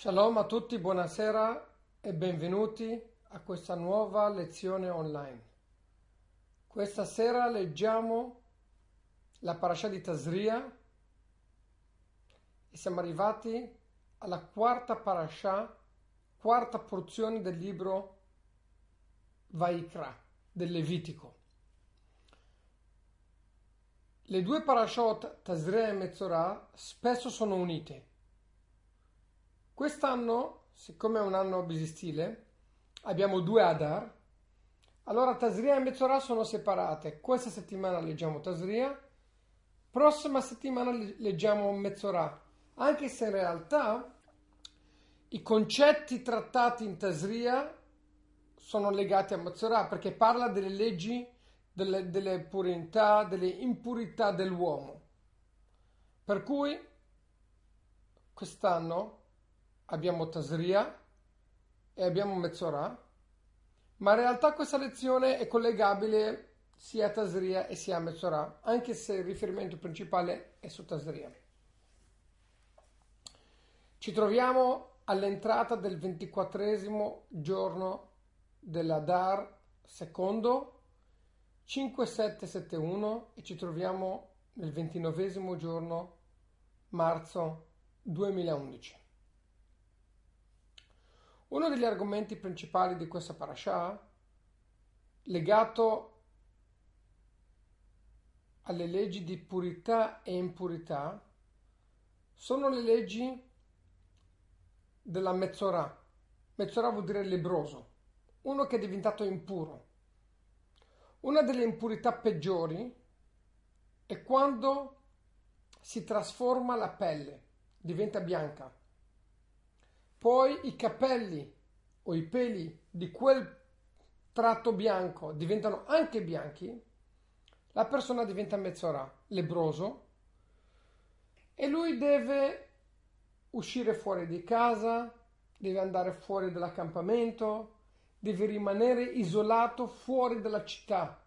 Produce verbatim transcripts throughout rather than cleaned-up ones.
Shalom a tutti, buonasera e benvenuti a questa nuova lezione online. Questa sera leggiamo la parasha di Tazria e siamo arrivati alla quarta parasha, quarta porzione del libro Vaikra, del Levitico. Le due parashot, Tazria e Metzorah, spesso sono unite. Quest'anno, siccome è un anno bisestile, abbiamo due Adar, allora Tazria e Metzorah sono separate. Questa settimana leggiamo Tazria, prossima settimana leggiamo Metzorah, anche se in realtà i concetti trattati in Tazria sono legati a Metzorah, perché parla delle leggi, delle, delle purità, delle impurità dell'uomo. Per cui quest'anno abbiamo Tazria e abbiamo Metzorah, ma in realtà questa lezione è collegabile sia a Tazria e sia a Metzorah, anche se il riferimento principale è su Tazria. Ci troviamo all'entrata del ventiquattresimo giorno dell'Adar secondo, cinque sette sette uno, e ci troviamo nel ventinovesimo giorno marzo duemilaundici. Uno degli argomenti principali di questa parasha, legato alle leggi di purità e impurità, sono le leggi della Metzorah. Metzorah vuol dire lebbroso, uno che è diventato impuro. Una delle impurità peggiori è quando si trasforma la pelle, diventa bianca. Poi i capelli o i peli di quel tratto bianco diventano anche bianchi, la persona diventa Metzorah, lebbroso, e lui deve uscire fuori di casa, deve andare fuori dall'accampamento, deve rimanere isolato fuori dalla città.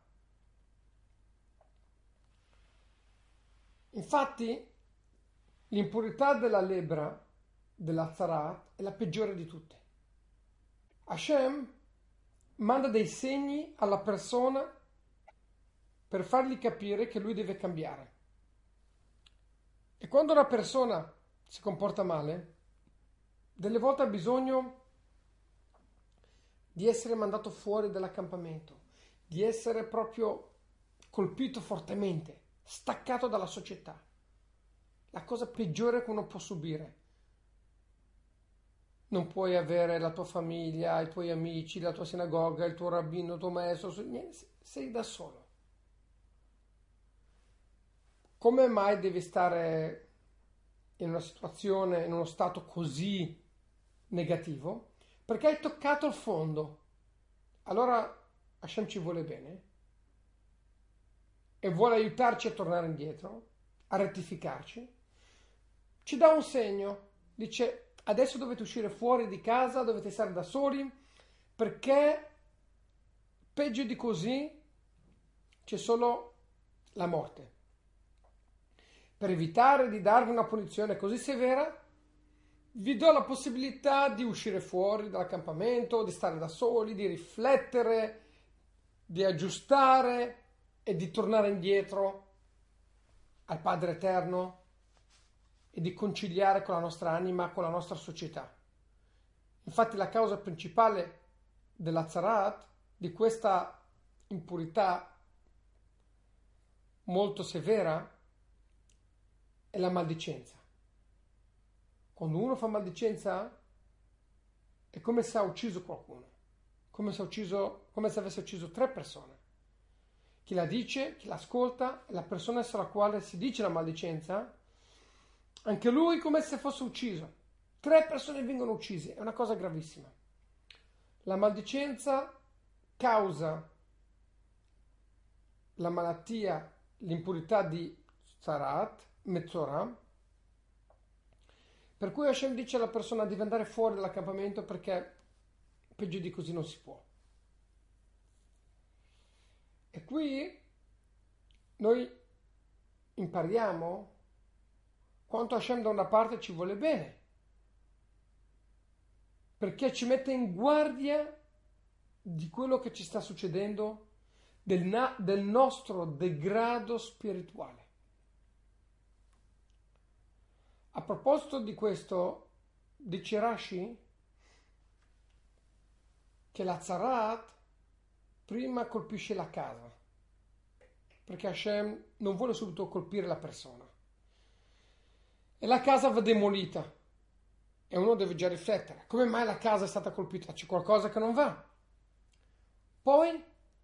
Infatti, l'impurità della lebbra, della Zarat, è la peggiore di tutte. Hashem manda dei segni alla persona per fargli capire che lui deve cambiare. E quando una persona si comporta male, delle volte ha bisogno di essere mandato fuori dall'accampamento, di essere proprio colpito fortemente, staccato dalla società. La cosa peggiore che uno può subire. Non puoi avere la tua famiglia, i tuoi amici, la tua sinagoga, il tuo rabbino, il tuo maestro, sei da solo. Come mai devi stare in una situazione, in uno stato così negativo? Perché hai toccato il fondo. Allora Hashem ci vuole bene e vuole aiutarci a tornare indietro, a rettificarci. Ci dà un segno, dice: adesso dovete uscire fuori di casa, dovete stare da soli, perché peggio di così c'è solo la morte. Per evitare di darvi una punizione così severa, vi do la possibilità di uscire fuori dall'accampamento, di stare da soli, di riflettere, di aggiustare e di tornare indietro al Padre Eterno e di conciliare con la nostra anima, con la nostra società. Infatti la causa principale della Zarat, di questa impurità molto severa, è la maldicenza. Quando uno fa maldicenza è come se ha ucciso qualcuno, come se, ha ucciso, come se avesse ucciso tre persone. Chi la dice, chi l'ascolta, e la persona sulla quale si dice la maldicenza, anche lui come se fosse ucciso. Tre persone vengono uccise, è una cosa gravissima. La maldicenza causa la malattia, l'impurità di Zarat, Metzorah, per cui Hashem dice alla persona di andare fuori dall'accampamento perché peggio di così non si può. E qui noi impariamo quanto Hashem da una parte ci vuole bene, perché ci mette in guardia di quello che ci sta succedendo, del, na- del nostro degrado spirituale. A proposito di questo, dice Rashi che la Tzaraat prima colpisce la casa, perché Hashem non vuole subito colpire la persona. E la casa va demolita. E uno deve già riflettere. Come mai la casa è stata colpita? C'è qualcosa che non va. Poi,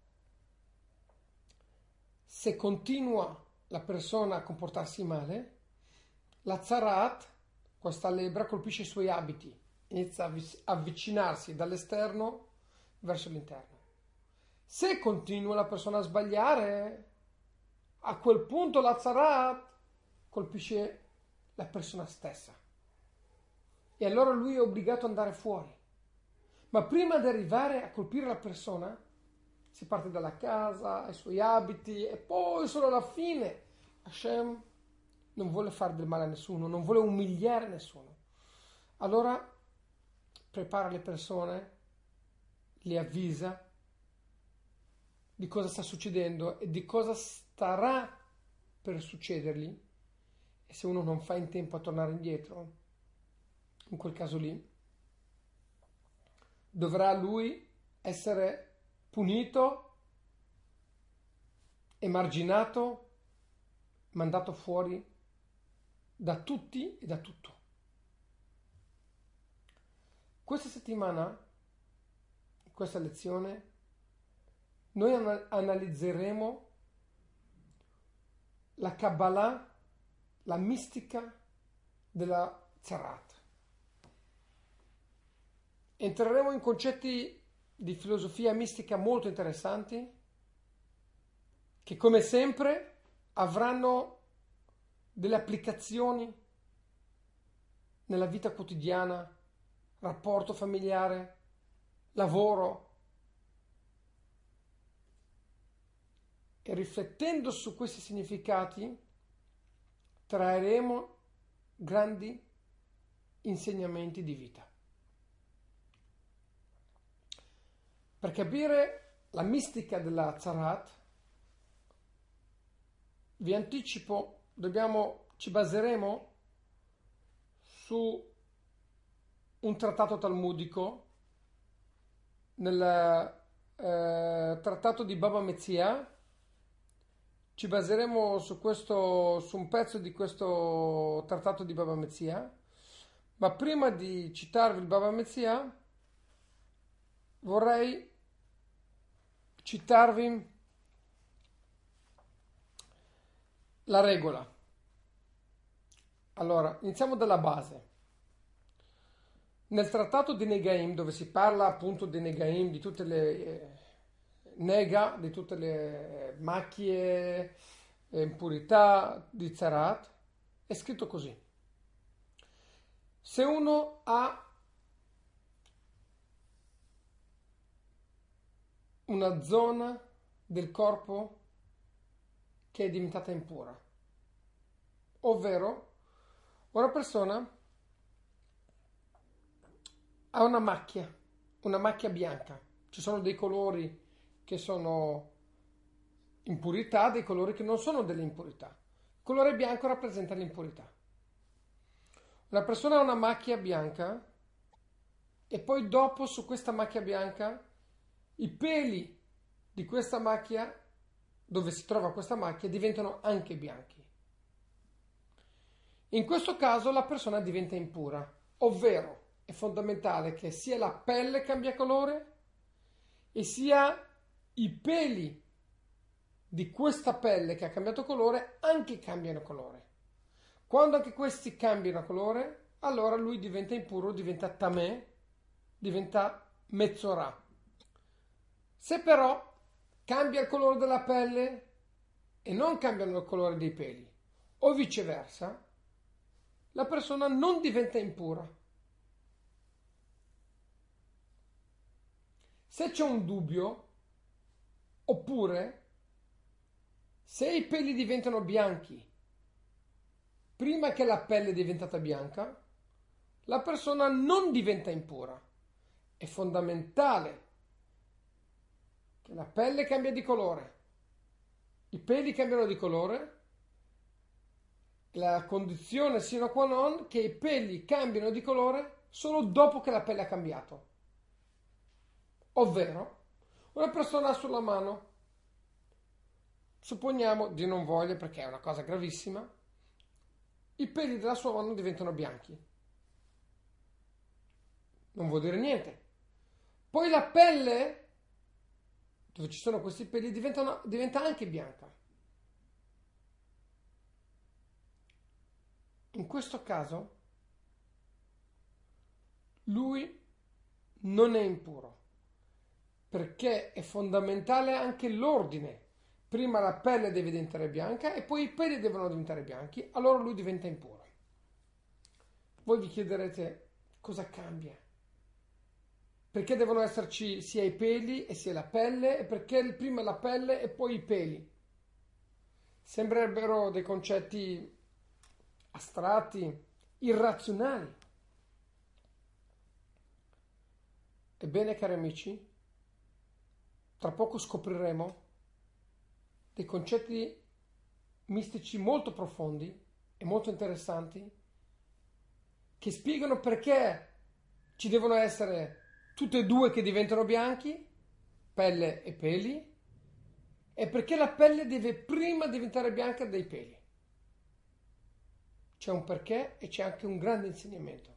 se continua la persona a comportarsi male, la Tzaraat, questa lebbra, colpisce i suoi abiti. Inizia a avvicinarsi dall'esterno verso l'interno. Se continua la persona a sbagliare, a quel punto la Tzaraat colpisce la persona stessa. E allora lui è obbligato ad andare fuori. Ma prima di arrivare a colpire la persona, si parte dalla casa, ai suoi abiti, e poi solo alla fine Hashem non vuole fare del male a nessuno, non vuole umiliare nessuno. Allora prepara le persone, le avvisa di cosa sta succedendo e di cosa starà per succedergli. E se uno non fa in tempo a tornare indietro, in quel caso lì, dovrà lui essere punito, emarginato, mandato fuori da tutti e da tutto. Questa settimana, in questa lezione, noi analizzeremo la Kabbalah, la mistica della Tzaraat. Entreremo in concetti di filosofia mistica molto interessanti che, come sempre, avranno delle applicazioni nella vita quotidiana, rapporto familiare, lavoro. E riflettendo su questi significati trarremo grandi insegnamenti di vita. Per capire la mistica della Tzaraat, vi anticipo, dobbiamo, ci baseremo su un trattato talmudico, nel eh, trattato di Baba Metzia. Ci baseremo su questo, su un pezzo di questo trattato di Baba Metzia, ma prima di citarvi il Baba Metzia vorrei citarvi la regola. Allora, iniziamo dalla base. Nel trattato di Negaim, dove si parla appunto di Negaim, di tutte le eh, nega, di tutte le macchie, eh, impurità di Tzaraat, è scritto così: se uno ha una zona del corpo che è diventata impura, ovvero una persona ha una macchia, una macchia bianca. Ci sono dei colori che sono impurità, dei colori che non sono delle impurità. Il colore bianco rappresenta l'impurità. Una persona ha una macchia bianca e poi dopo su questa macchia bianca i peli di questa macchia, dove si trova questa macchia, diventano anche bianchi. In questo caso la persona diventa impura, ovvero è fondamentale che sia la pelle cambia colore e sia i peli di questa pelle che ha cambiato colore anche cambiano colore. Quando anche questi cambiano colore, allora lui diventa impuro, diventa tamè, diventa mezzorà. Se però cambia il colore della pelle e non cambiano il colore dei peli, o viceversa, la persona non diventa impura. Se c'è un dubbio, oppure se i peli diventano bianchi prima che la pelle è diventata bianca, la persona non diventa impura. è fondamentale che la pelle cambia di colore, i peli cambiano di colore, la condizione sine qua non che i peli cambiano di colore solo dopo che la pelle ha cambiato. Ovvero, una persona ha sulla mano, supponiamo di non voglia perché è una cosa gravissima, i peli della sua mano diventano bianchi. Non vuol dire niente. Poi la pelle, dove ci sono questi peli, diventa, diventa anche bianca. In questo caso, lui non è impuro, perché è fondamentale anche l'ordine. Prima la pelle deve diventare bianca e poi i peli devono diventare bianchi, allora lui diventa impuro. Voi vi chiederete cosa cambia? Perché devono esserci sia i peli e sia la pelle? E perché prima la pelle e poi i peli? Sembrerebbero dei concetti astratti, irrazionali. Ebbene, cari amici, tra poco scopriremo dei concetti mistici molto profondi e molto interessanti che spiegano perché ci devono essere tutte e due che diventano bianchi, pelle e peli, e perché la pelle deve prima diventare bianca dei peli. C'è un perché e c'è anche un grande insegnamento.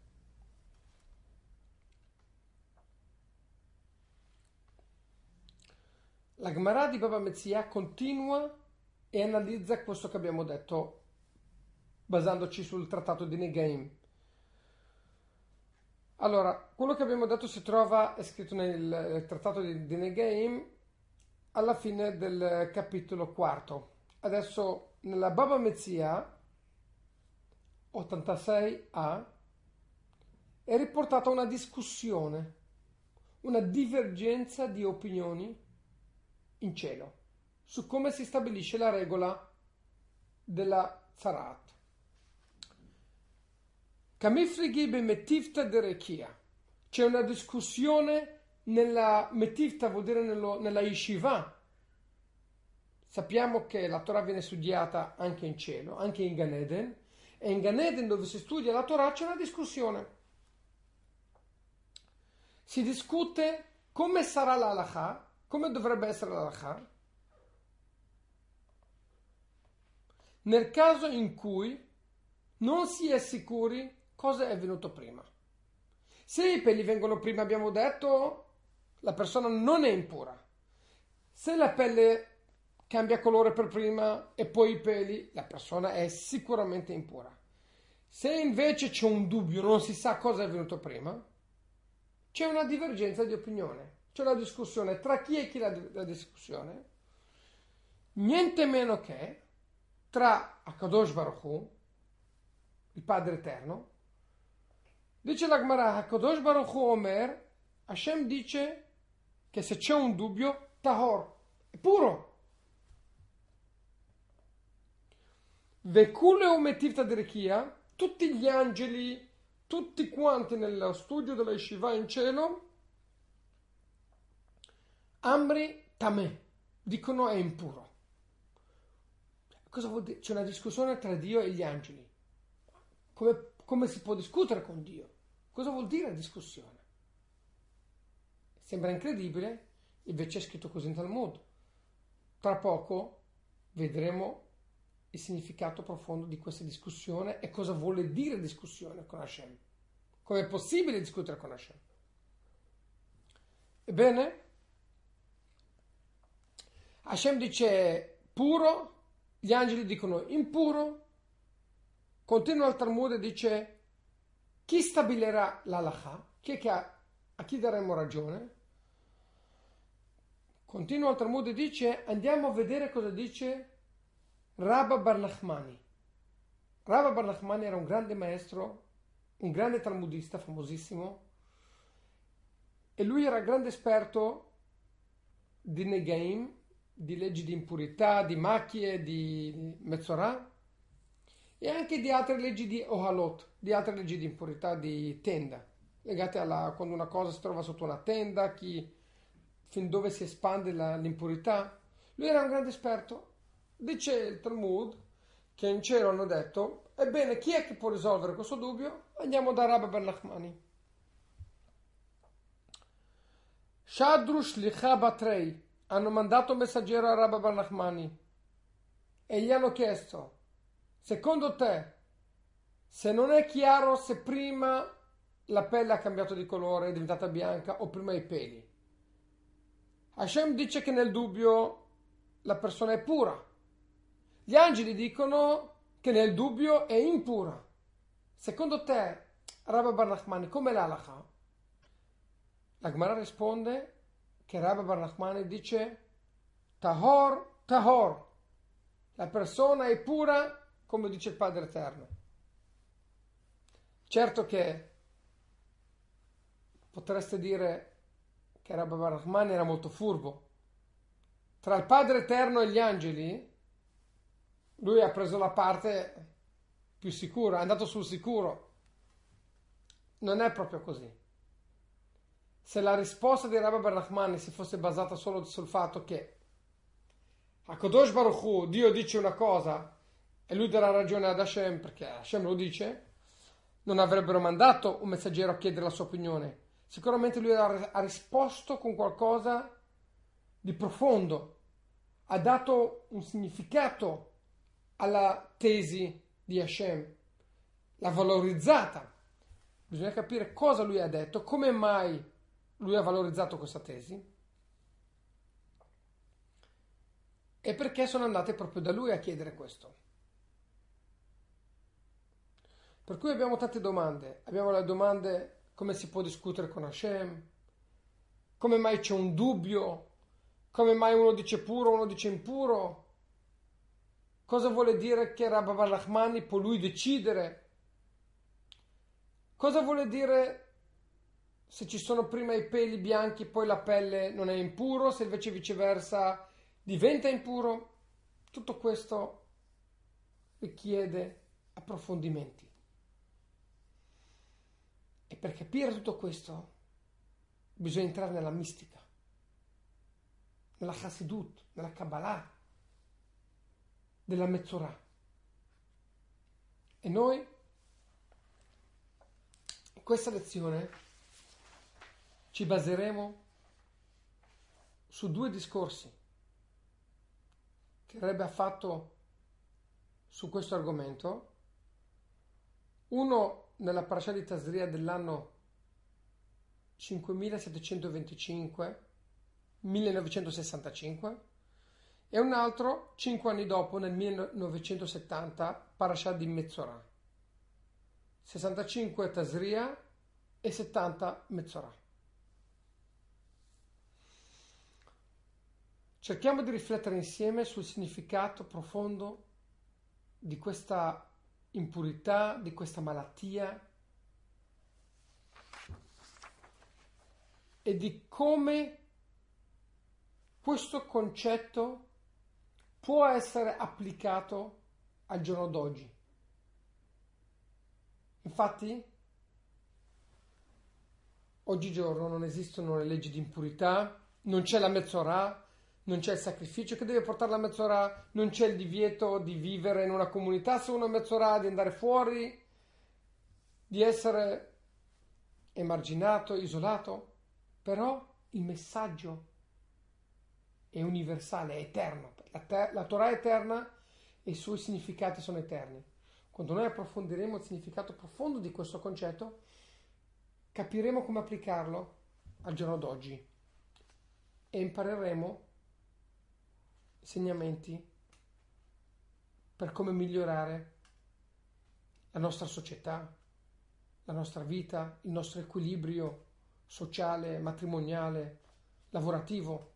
La Gemara di Baba Metzia continua e analizza questo che abbiamo detto basandoci sul trattato di Negaim. Allora, quello che abbiamo detto si trova, è scritto nel trattato di, di Negaim alla fine del capitolo quarto. Adesso nella Baba Metzia ottantasei a è riportata una discussione, una divergenza di opinioni in cielo su come si stabilisce la regola della Zarat. Kamifrigi be metifta de rechia. C'è una discussione nella metifta, vuol dire nello, nella yeshiva. Sappiamo che la Torah viene studiata anche in cielo, anche in Gan Eden, e in Gan Eden dove si studia la Torah c'è una discussione. Si discute come sarà l'halakha, come dovrebbe essere l'halakha, nel caso in cui non si è sicuri cosa è venuto prima. Se i peli vengono prima, abbiamo detto, la persona non è impura. Se la pelle cambia colore per prima e poi i peli, la persona è sicuramente impura. Se invece c'è un dubbio, non si sa cosa è venuto prima, c'è una divergenza di opinione. C'è una discussione tra chi e chi la, la discussione? Niente meno che tra Akadosh Baruch Hu, il Padre Eterno. Dice la Gemara, Akadosh Baruch Hu Omer, Hashem dice che se c'è un dubbio, Tahor, è puro. Vekule umetivta derechia, tutti gli angeli, tutti quanti nello studio della Yeshiva in cielo, Amri Tameh, dicono è impuro. Cosa vuol dire? C'è una discussione tra Dio e gli angeli. Come, come si può discutere con Dio? Cosa vuol dire discussione? Sembra incredibile, invece è scritto così in Talmud. Tra poco vedremo il significato profondo di questa discussione e cosa vuole dire discussione con Hashem. Come è possibile discutere con Hashem? Ebbene, Hashem dice puro, gli angeli dicono impuro, continua il Talmud e dice chi stabilirà l'halakha, chi è che ha, a chi daremo ragione? Continua il Talmud e dice andiamo a vedere cosa dice Rabba bar Nachmani. Rabba bar Nachmani era un grande maestro, un grande talmudista famosissimo, e lui era grande esperto di Negaim, di leggi di impurità, di macchie, di Metzorah e anche di altre leggi di Ohalot, di altre leggi di impurità, di tenda. legate alla quando una cosa si trova sotto una tenda, chi, fin dove si espande la- l'impurità. Lui era un grande esperto. Dice il Talmud che in cielo hanno detto: ebbene, chi è che può risolvere questo dubbio? Andiamo da Rabbi Bar Nachmani. Shadru Shlicha Batrei hanno mandato un messaggero a Rabbi Bar Nachmani e gli hanno chiesto: secondo te, se non è chiaro se prima la pelle ha cambiato di colore, è diventata bianca, o prima i peli, Hashem dice che nel dubbio la persona è pura. Gli angeli dicono che nel dubbio è impura. Secondo te, Rabbi Bar Nachmani, come l'alacha? La Gemara risponde che Rabbi Bar Nachmani dice Tahor, Tahor. La persona è pura, come dice il Padre Eterno. Certo che potreste dire che Rabbi Bar Nachmani era molto furbo. Tra il Padre Eterno e gli angeli, lui ha preso la parte più sicura, è andato sul sicuro. Non è proprio così. Se la risposta di Rabbi Bar Nachmani si fosse basata solo sul fatto che HaKadosh Baruch Hu, Dio dice una cosa e lui darà ragione ad Hashem perché Hashem lo dice, non avrebbero mandato un messaggero a chiedere la sua opinione. Sicuramente lui ha, ha risposto con qualcosa di profondo, ha dato un significato alla tesi di Hashem, l'ha valorizzata. Bisogna capire cosa lui ha detto, come mai lui ha valorizzato questa tesi e perché sono andate proprio da lui a chiedere questo. Per cui abbiamo tante domande. Abbiamo le domande: come si può discutere con Hashem? Come mai c'è un dubbio? Come mai uno dice puro, uno dice impuro? Cosa vuole dire che Rabbi Bar Nachmani può lui decidere? Cosa vuole dire se ci sono prima i peli bianchi poi la pelle non è impuro, se invece viceversa diventa impuro? Tutto questo richiede approfondimenti. E per capire tutto questo bisogna entrare nella mistica, nella Chassidut, nella Kabbalah, della Mezzorah. E noi in questa lezione ci baseremo su due discorsi che il Rebbe ha fatto su questo argomento. Uno nella parasha di Tazria dell'anno cinquemilasettecentoventicinque millenovecentosessantacinque e un altro cinque anni dopo nel millenovecentosettanta parasha di Mezzorah. sessantacinque Tazria e settanta Mezzorah. Cerchiamo di riflettere insieme sul significato profondo di questa impurità, di questa malattia e di come questo concetto può essere applicato al giorno d'oggi. Infatti, oggigiorno non esistono le leggi di impurità, non c'è la Mezzorah, non c'è il sacrificio che deve portare la Mezzorah, non c'è il divieto di vivere in una comunità se uno è Mezzorah, di andare fuori, di essere emarginato, isolato. Però il messaggio è universale, è eterno. La, te- la Torah è eterna e i suoi significati sono eterni. Quando noi approfondiremo il significato profondo di questo concetto, capiremo come applicarlo al giorno d'oggi e impareremo insegnamenti per come migliorare la nostra società, la nostra vita, il nostro equilibrio sociale, matrimoniale, lavorativo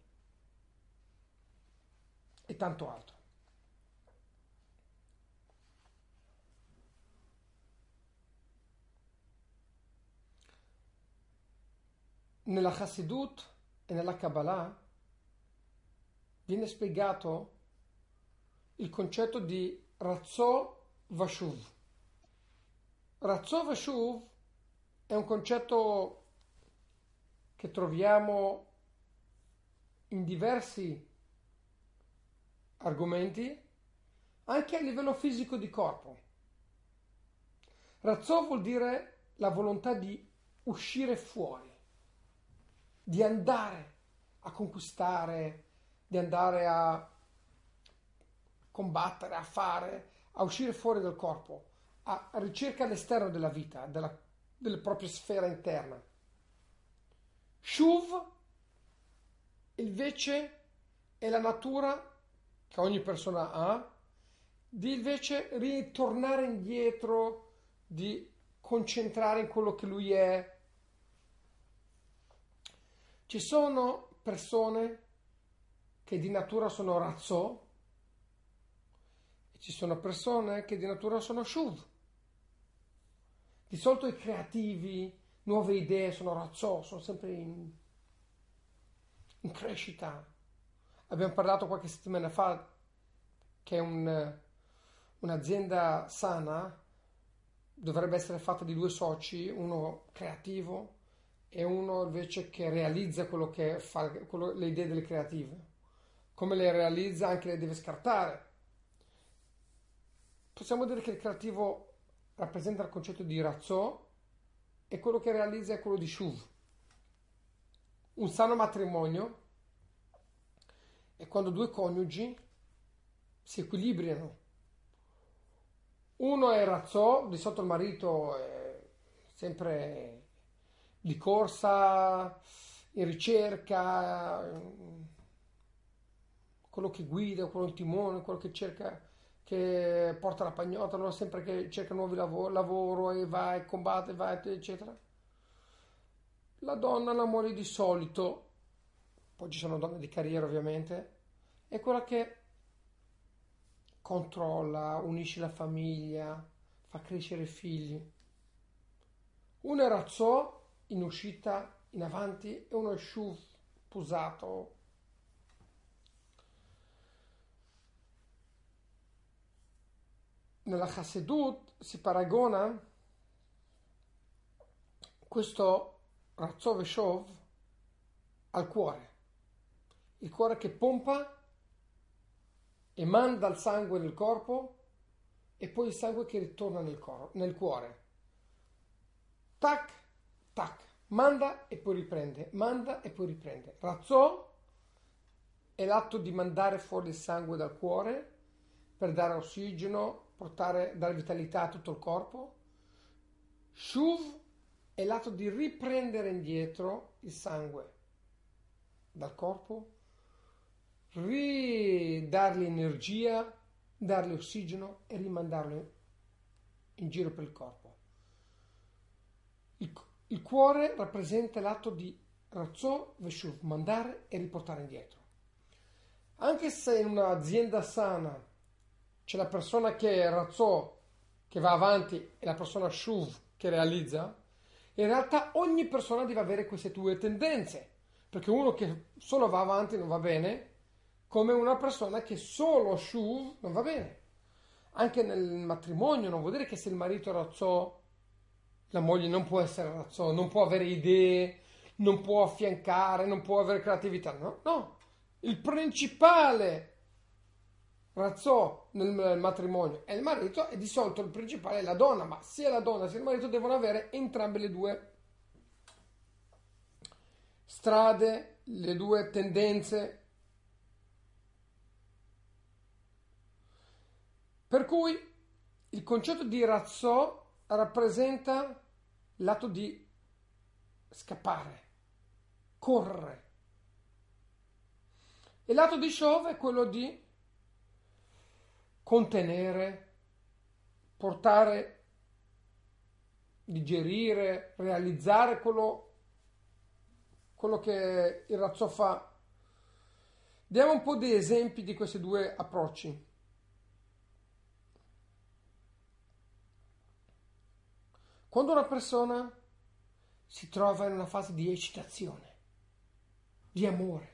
e tanto altro. Nella Chassidut e nella Kabbalah viene spiegato il concetto di Ratzò Vashuv. Ratzò Vashuv è un concetto che troviamo in diversi argomenti, anche a livello fisico di corpo. Razzò vuol dire la volontà di uscire fuori, di andare a conquistare, di andare a combattere, a fare, a uscire fuori dal corpo, a ricerca all'esterno della vita, della, della propria sfera interna. Shuv invece è la natura che ogni persona ha di invece ritornare indietro, di concentrare in quello che lui è. Ci sono persone che di natura sono razzò e ci sono persone che di natura sono shuv. Di solito i creativi, nuove idee sono razzò, sono sempre in, in crescita. Abbiamo parlato qualche settimana fa che un, un'azienda sana dovrebbe essere fatta di due soci, uno creativo e uno invece che realizza quello che fa, quello, le idee delle creative. Come le realizza anche le deve scartare. Possiamo dire che il creativo rappresenta il concetto di razzò e quello che realizza è quello di shuv. Un sano matrimonio è quando due coniugi si equilibrano. Uno è razzò, di sotto il marito è sempre di corsa, in ricerca, quello che guida, quello il timone, quello che cerca, che porta la pagnotta, allora sempre che cerca nuovi lavoro, lavoro e va e combatte, va eccetera. La donna, la moglie di solito, poi ci sono donne di carriera ovviamente, è quella che controlla, unisce la famiglia, fa crescere i figli. Uno è razzò in uscita, in avanti, e uno è shuv, posato. Nella Chassidut si paragona questo razzò veshov al cuore. Il cuore che pompa e manda il sangue nel corpo e poi il sangue che ritorna nel, cor- nel cuore. Tac, tac, manda e poi riprende, manda e poi riprende. Razzò è l'atto di mandare fuori il sangue dal cuore per dare ossigeno, portare, dare vitalità a tutto il corpo. Shuv è l'atto di riprendere indietro il sangue dal corpo, ridargli energia, dargli ossigeno e rimandarlo in giro per il corpo. Il, il cuore rappresenta l'atto di razzò veshuv, mandare e riportare indietro. Anche se in un'azienda sana c'è la persona che è razzò, che va avanti, e la persona shuv che realizza, in realtà ogni persona deve avere queste due tendenze, perché uno che solo va avanti non va bene, come una persona che solo shuv non va bene. Anche nel matrimonio non vuol dire che se il marito è razzò, la moglie non può essere razzò, non può avere idee, non può affiancare, non può avere creatività. No, no. Il principale razzò nel matrimonio è il marito e di solito il principale è la donna, ma sia la donna sia il marito devono avere entrambe le due strade, le due tendenze. Per cui il concetto di razzò rappresenta l'atto di scappare, correre. E l'atto di shov è quello di contenere, portare, digerire, realizzare quello, quello che il razzò fa. Diamo un po' di esempi di questi due approcci. Quando una persona si trova in una fase di eccitazione, di amore,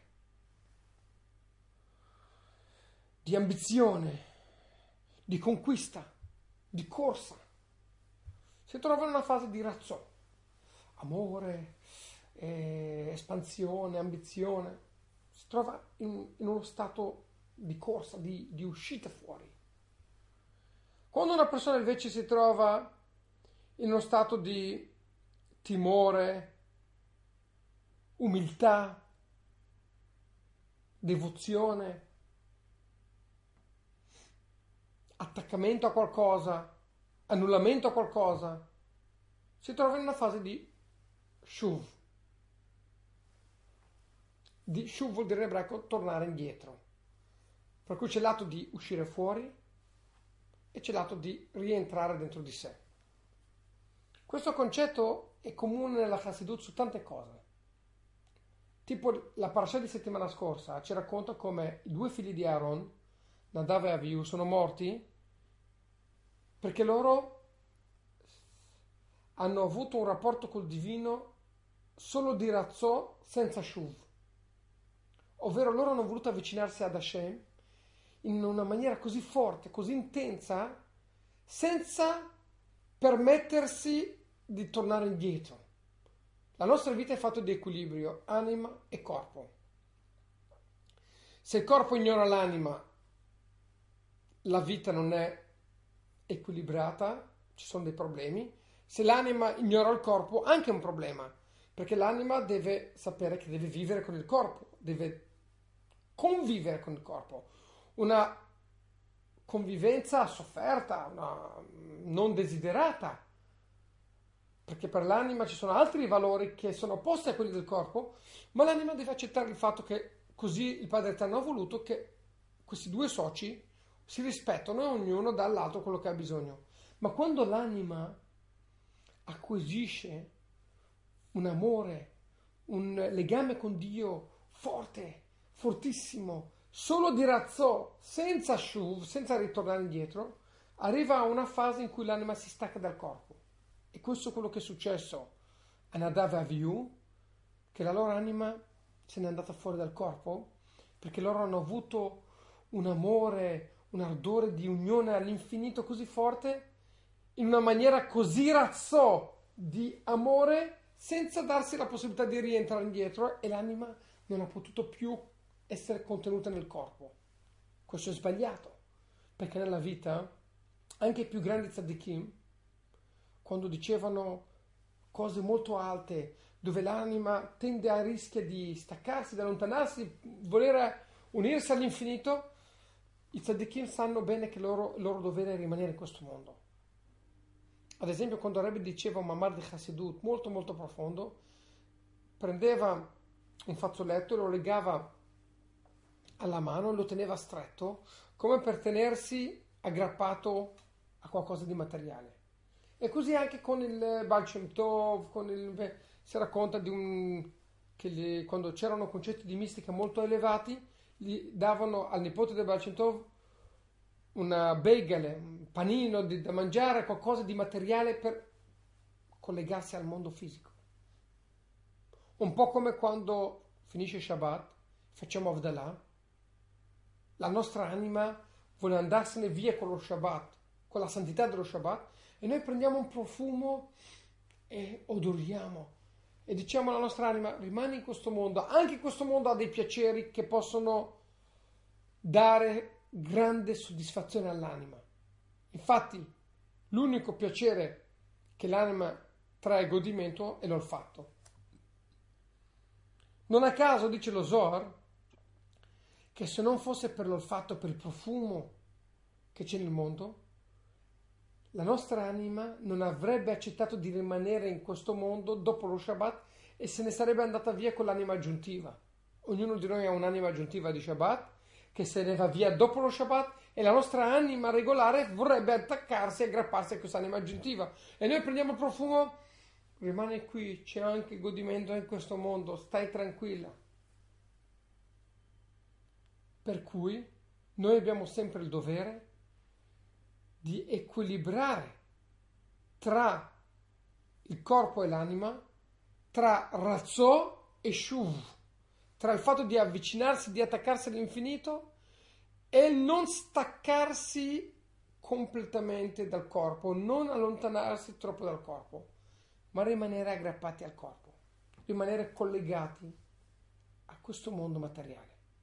di ambizione, di conquista, di corsa, si trova in una fase di razzò. amore, eh, espansione, ambizione, si trova in, in uno stato di corsa, di, di uscita fuori. Quando una persona invece si trova in uno stato di timore, umiltà, devozione, attaccamento a qualcosa, annullamento a qualcosa, si trova in una fase di shuv. Di shuv vuol dire in ebraico tornare indietro. Per cui c'è l'atto di uscire fuori e c'è l'atto di rientrare dentro di sé. Questo concetto è comune nella Chassidut su tante cose. Tipo la parasha di settimana scorsa ci racconta come i due figli di Aaron, Nadav e Avihu, sono morti perché loro hanno avuto un rapporto col divino solo di razzò senza shuv. Ovvero loro hanno voluto avvicinarsi ad Hashem in una maniera così forte, così intensa, senza permettersi di tornare indietro. La nostra vita è fatta di equilibrio, anima e corpo. Se il corpo ignora l'anima, la vita non è equilibrata, ci sono dei problemi. Se l'anima ignora il corpo, anche è un problema, perché l'anima deve sapere che deve vivere con il corpo, deve convivere con il corpo. Una convivenza sofferta, una non desiderata, perché per l'anima ci sono altri valori che sono opposti a quelli del corpo, ma l'anima deve accettare il fatto che così il Padre Eterno ha voluto che questi due soci si rispettano e ognuno dà all'altro quello che ha bisogno. Ma quando l'anima acquisisce un amore, un legame con Dio forte, fortissimo, solo di razzò, senza shuv, senza ritornare indietro, arriva a una fase in cui l'anima si stacca dal corpo. E questo è quello che è successo a Nadav e Avihu, che la loro anima se n'è andata fuori dal corpo, perché loro hanno avuto un amore, un ardore di unione all'infinito così forte, in una maniera così razzò di amore, senza darsi la possibilità di rientrare indietro, e l'anima non ha potuto più essere contenuta nel corpo. Questo è sbagliato, perché nella vita anche i più grandi tzaddikim, quando dicevano cose molto alte, dove l'anima tende a rischia di staccarsi, di allontanarsi, voler unirsi all'infinito, i tzaddikim sanno bene che loro, il loro dovere è rimanere in questo mondo. Ad esempio, quando il Rebbe diceva un mamar di Chassidut molto molto profondo, prendeva un fazzoletto e lo legava alla mano, lo teneva stretto, come per tenersi aggrappato a qualcosa di materiale. E così anche con il Baal Shem Tov, con il, si racconta di un, che gli, quando c'erano concetti di mistica molto elevati, gli davano al nipote del Baal Shem Tov una bagel, un panino di, da mangiare, qualcosa di materiale per collegarsi al mondo fisico. Un po' come quando finisce Shabbat, facciamo Avdalah, la nostra anima vuole andarsene via con lo Shabbat, con la santità dello Shabbat, e noi prendiamo un profumo e odoriamo e diciamo alla nostra anima: rimani in questo mondo, anche questo mondo ha dei piaceri che possono dare grande soddisfazione all'anima. Infatti l'unico piacere che l'anima trae godimento è l'olfatto. Non a caso dice lo Zohar che se non fosse per l'olfatto, per il profumo che c'è nel mondo, la nostra anima non avrebbe accettato di rimanere in questo mondo dopo lo Shabbat e se ne sarebbe andata via con l'anima aggiuntiva. Ognuno di noi ha un'anima aggiuntiva di Shabbat che se ne va via dopo lo Shabbat, e la nostra anima regolare vorrebbe attaccarsi e aggrapparsi a questa anima aggiuntiva. E noi prendiamo il profumo: rimane qui, c'è anche godimento in questo mondo, stai tranquilla. Per cui noi abbiamo sempre il dovere di equilibrare tra il corpo e l'anima, tra razzò e shuv, tra il fatto di avvicinarsi, di attaccarsi all'infinito e non staccarsi completamente dal corpo, non allontanarsi troppo dal corpo. ma rimanere aggrappati al corpo, rimanere collegati a questo mondo materiale.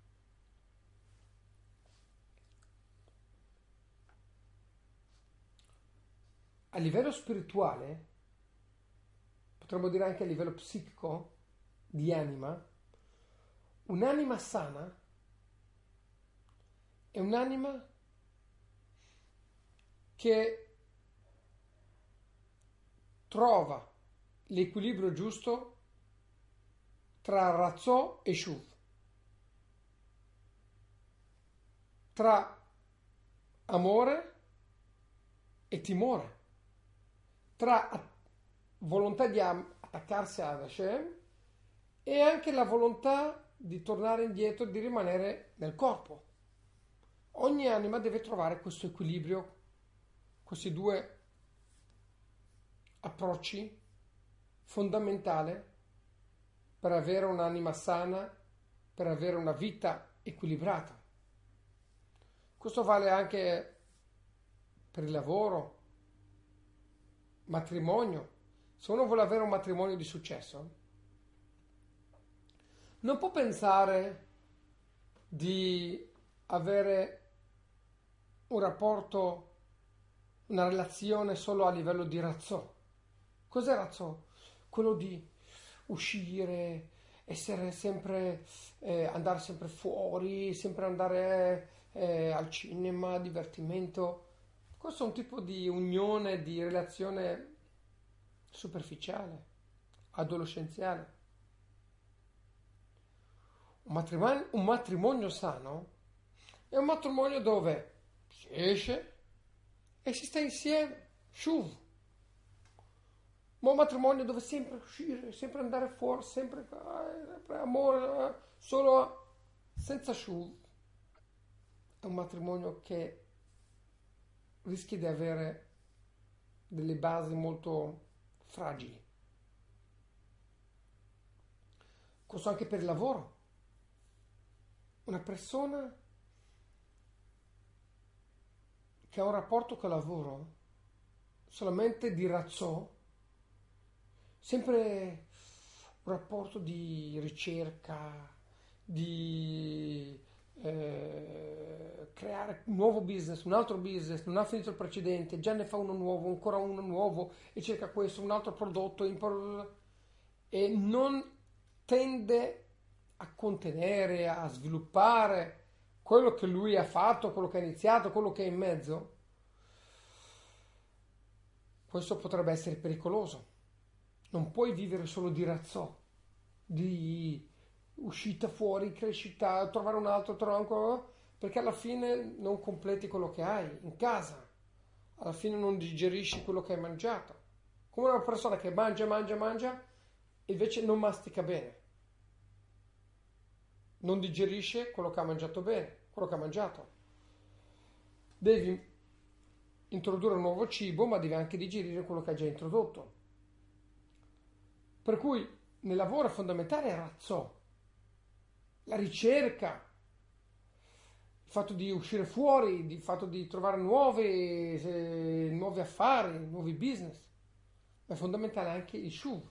A livello spirituale, potremmo dire anche a livello psichico, di anima, un'anima sana è un'anima che trova l'equilibrio giusto tra Razzò e Shuv, tra amore e timore, tra volontà di attaccarsi ad Hashem e anche la volontà di tornare indietro, di rimanere nel corpo. Ogni anima deve trovare questo equilibrio, questi due approcci fondamentali per avere un'anima sana, per avere una vita equilibrata. Questo vale anche per il lavoro, matrimonio. Se uno vuole avere un matrimonio di successo, non può pensare di avere un rapporto, una relazione solo a livello di razzò. Cos'è razzò? Quello di uscire, essere sempre, eh, andare sempre fuori, sempre andare eh, al cinema, divertimento. Questo è un tipo di unione, di relazione superficiale, adolescenziale. Un matrimonio, un matrimonio sano è un matrimonio dove si esce e si sta insieme, shuv. Ma un matrimonio dove sempre uscire, sempre andare fuori, sempre, sempre amore, solo senza shuv, è un matrimonio che rischia di avere delle basi molto fragili. Questo anche per il lavoro. Una persona che ha un rapporto col lavoro solamente di razzò, sempre un rapporto di ricerca, di eh, creare un nuovo business, un altro business, non ha finito il precedente, già ne fa uno nuovo, ancora uno nuovo e cerca questo, un altro prodotto e non tende a contenere, a sviluppare quello che lui ha fatto, quello che ha iniziato, quello che è in mezzo. Questo potrebbe essere pericoloso. Non puoi vivere solo di razzò, di uscita fuori, crescita, trovare un altro tronco, perché alla fine non completi quello che hai in casa, alla fine non digerisci quello che hai mangiato. Come una persona che mangia, mangia, mangia, e invece non mastica bene, non digerisce quello che ha mangiato bene, quello che ha mangiato. Devi introdurre un nuovo cibo, ma devi anche digerire quello che hai già introdotto. Per cui nel lavoro è fondamentale il razzò, la ricerca, il fatto di uscire fuori, il fatto di trovare nuovi, eh, nuovi affari, nuovi business, ma è fondamentale anche il shuv.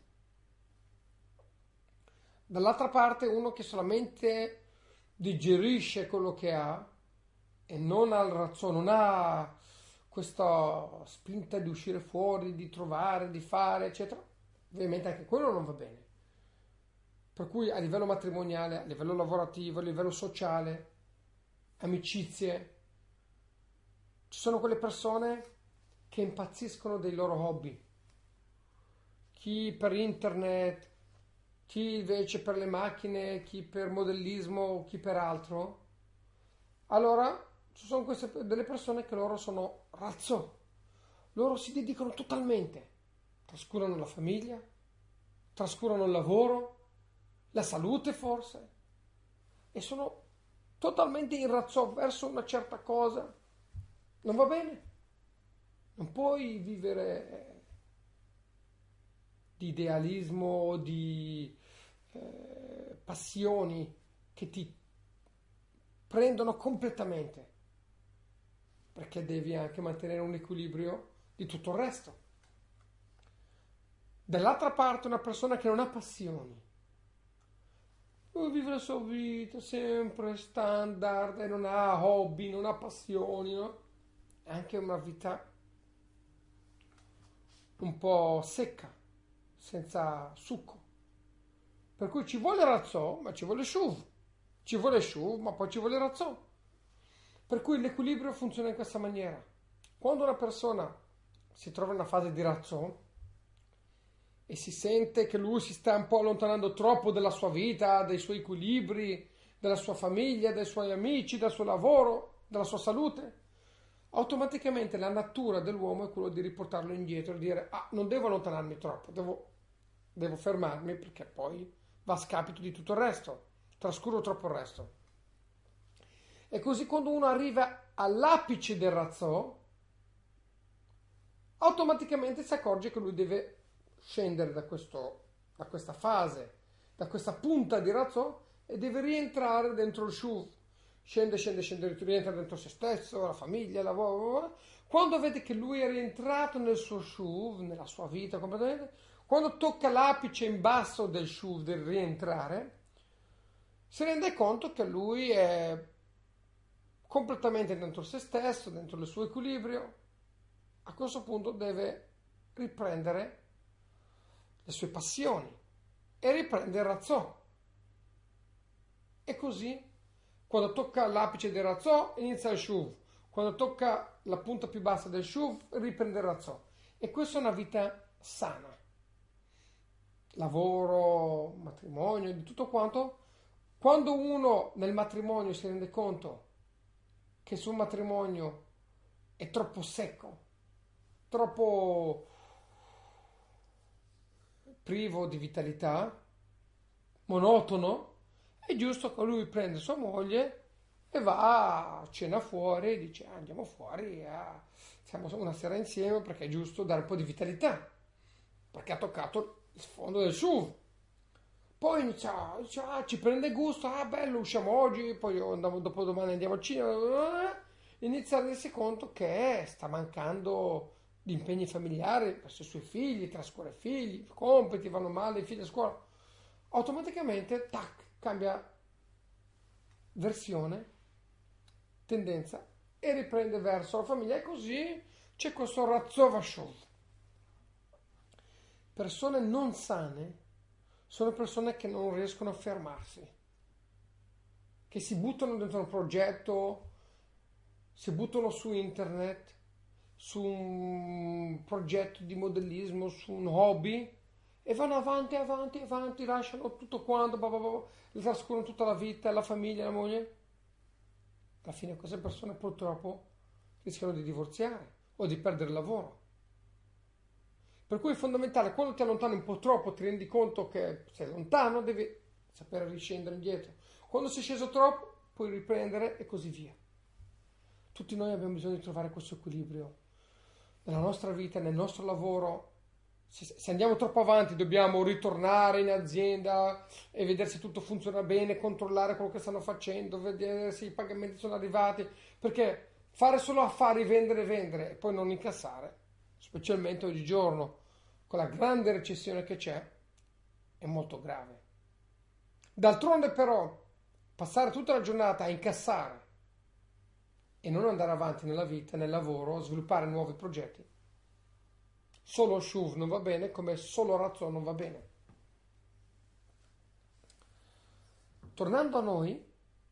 Dall'altra parte uno che solamente digerisce quello che ha e non ha il razzò, non ha questa spinta di uscire fuori, di trovare, di fare, eccetera, ovviamente anche quello non va bene. Per cui a livello matrimoniale, a livello lavorativo, a livello sociale, amicizie, ci sono quelle persone che impazziscono dei loro hobby. Chi per internet, chi invece per le macchine, chi per modellismo, chi per altro. Allora ci sono queste delle persone che loro sono razzò, loro si dedicano totalmente, trascurano la famiglia, trascurano il lavoro, la salute forse, e sono totalmente in razzò verso una certa cosa. Non va bene, non puoi vivere di idealismo, di eh, passioni che ti prendono completamente, perché devi anche mantenere un equilibrio di tutto il resto. Dall'altra parte una persona che non ha passioni, lui vive la sua vita sempre standard e non ha hobby, non ha passioni, no? È anche una vita un po' secca, senza succo. Per cui ci vuole razzò, ma ci vuole shuv. Ci vuole shuv, ma poi ci vuole razzò. Per cui l'equilibrio funziona in questa maniera. Quando una persona si trova in una fase di razzò e si sente che lui si sta un po' allontanando troppo dalla sua vita, dai suoi equilibri, dalla sua famiglia, dai suoi amici, dal suo lavoro, dalla sua salute, automaticamente la natura dell'uomo è quello di riportarlo indietro e dire ah, non devo allontanarmi troppo, devo, devo fermarmi perché poi va a scapito di tutto il resto, trascuro troppo il resto. E così quando uno arriva all'apice del razzò, automaticamente si accorge che lui deve scendere da, questo, da questa fase, da questa punta di razzò e deve rientrare dentro il shuv. Scende, scende, scende, rientra dentro se stesso, la famiglia, il lavoro. Quando vede che lui è rientrato nel suo shuv, nella sua vita completamente, quando tocca l'apice in basso del shuv, del rientrare, si rende conto che lui è completamente dentro se stesso, dentro il suo equilibrio. A questo punto deve riprendere le sue passioni e riprende il razzò. E così, quando tocca l'apice del razzò, inizia il shuv. Quando tocca la punta più bassa del shuv, riprende il razzò. E questa è una vita sana. Lavoro, matrimonio, di tutto quanto. Quando uno nel matrimonio si rende conto che il suo matrimonio è troppo secco, troppo privo di vitalità, monotono, è giusto che lui prenda sua moglie e va a cena fuori e dice ah, andiamo fuori, ah, siamo una sera insieme perché è giusto dare un po' di vitalità, perché ha toccato il fondo del shuv. Poi inizia, dice, ah, ci prende gusto, ah bello, usciamo oggi, poi andiamo, dopodomani andiamo al cinema, inizia a rendersi conto che sta mancando di impegni familiari verso i suoi figli, tra scuola e figli, i compiti vanno male, i figli a scuola. Automaticamente, tac, cambia versione, tendenza e riprende verso la famiglia e così c'è questo razzovashov. Persone non sane sono persone che non riescono a fermarsi, che si buttano dentro un progetto, si buttano su internet, su un progetto di modellismo, su un hobby e vanno avanti, avanti, avanti, lasciano tutto quanto, bah bah bah, le trascorrono tutta la vita, la famiglia, la moglie. Alla fine queste persone purtroppo rischiano di divorziare o di perdere il lavoro. Per cui è fondamentale, quando ti allontani un po' troppo, ti rendi conto che sei lontano, devi sapere riscendere indietro. Quando sei sceso troppo, puoi riprendere e così via. Tutti noi abbiamo bisogno di trovare questo equilibrio nella nostra vita, nel nostro lavoro. Se andiamo troppo avanti, dobbiamo ritornare in azienda e vedere se tutto funziona bene, controllare quello che stanno facendo, vedere se i pagamenti sono arrivati, perché fare solo affari, vendere, vendere e poi non incassare, specialmente oggigiorno, con la grande recessione che c'è, è molto grave. D'altronde però, passare tutta la giornata a incassare e non andare avanti nella vita, nel lavoro, sviluppare nuovi progetti, solo shuv non va bene, come solo razzò non va bene. Tornando a noi,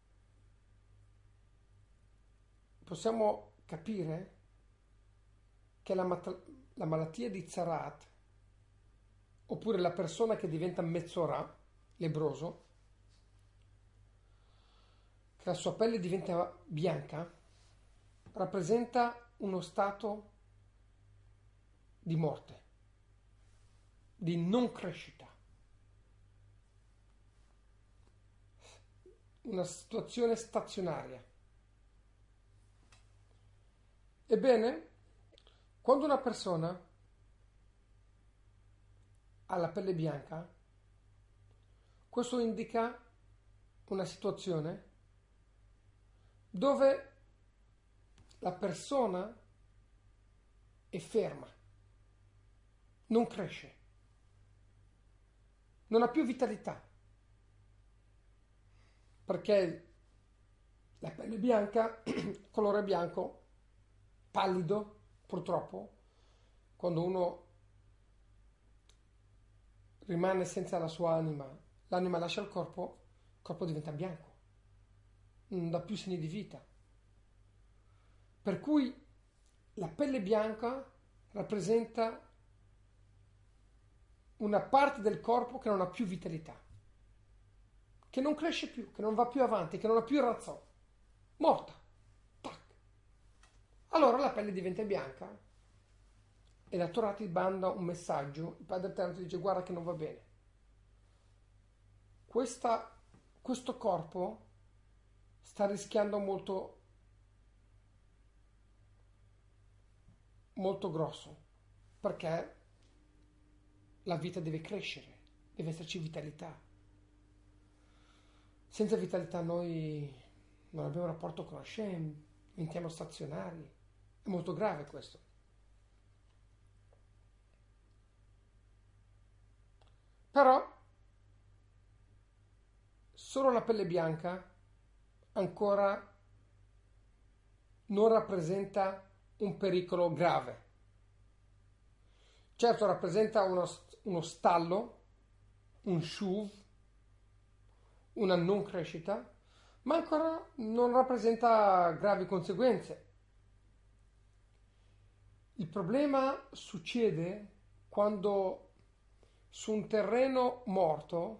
possiamo capire che la, mat- la malattia di Zarat, oppure la persona che diventa mezzorà, lebbroso, che la sua pelle diventa bianca, rappresenta uno stato di morte, di non crescita, una situazione stazionaria. Ebbene, quando una persona ha la pelle bianca, questo indica una situazione dove la persona è ferma, non cresce. non ha più vitalità, perché la pelle bianca, colore bianco, pallido, purtroppo, quando uno rimane senza la sua anima, l'anima lascia il corpo, il corpo diventa bianco, non dà più segni di vita. Per cui la pelle bianca rappresenta una parte del corpo che non ha più vitalità, che non cresce più, che non va più avanti, che non ha più razzo, morta. Tac. Allora la pelle diventa bianca e la Torah ti manda un messaggio, il Padre Eterno ti dice guarda che non va bene. Questa, questo corpo sta rischiando molto, molto grosso, perché la vita deve crescere, deve esserci vitalità. Senza vitalità noi non abbiamo rapporto con Hashem, diventiamo stazionari. È molto grave questo. Però solo la pelle bianca ancora non rappresenta un pericolo grave. Certo rappresenta uno, uno stallo, un shuv, una non crescita, ma ancora non rappresenta gravi conseguenze. Il problema succede quando su un terreno morto,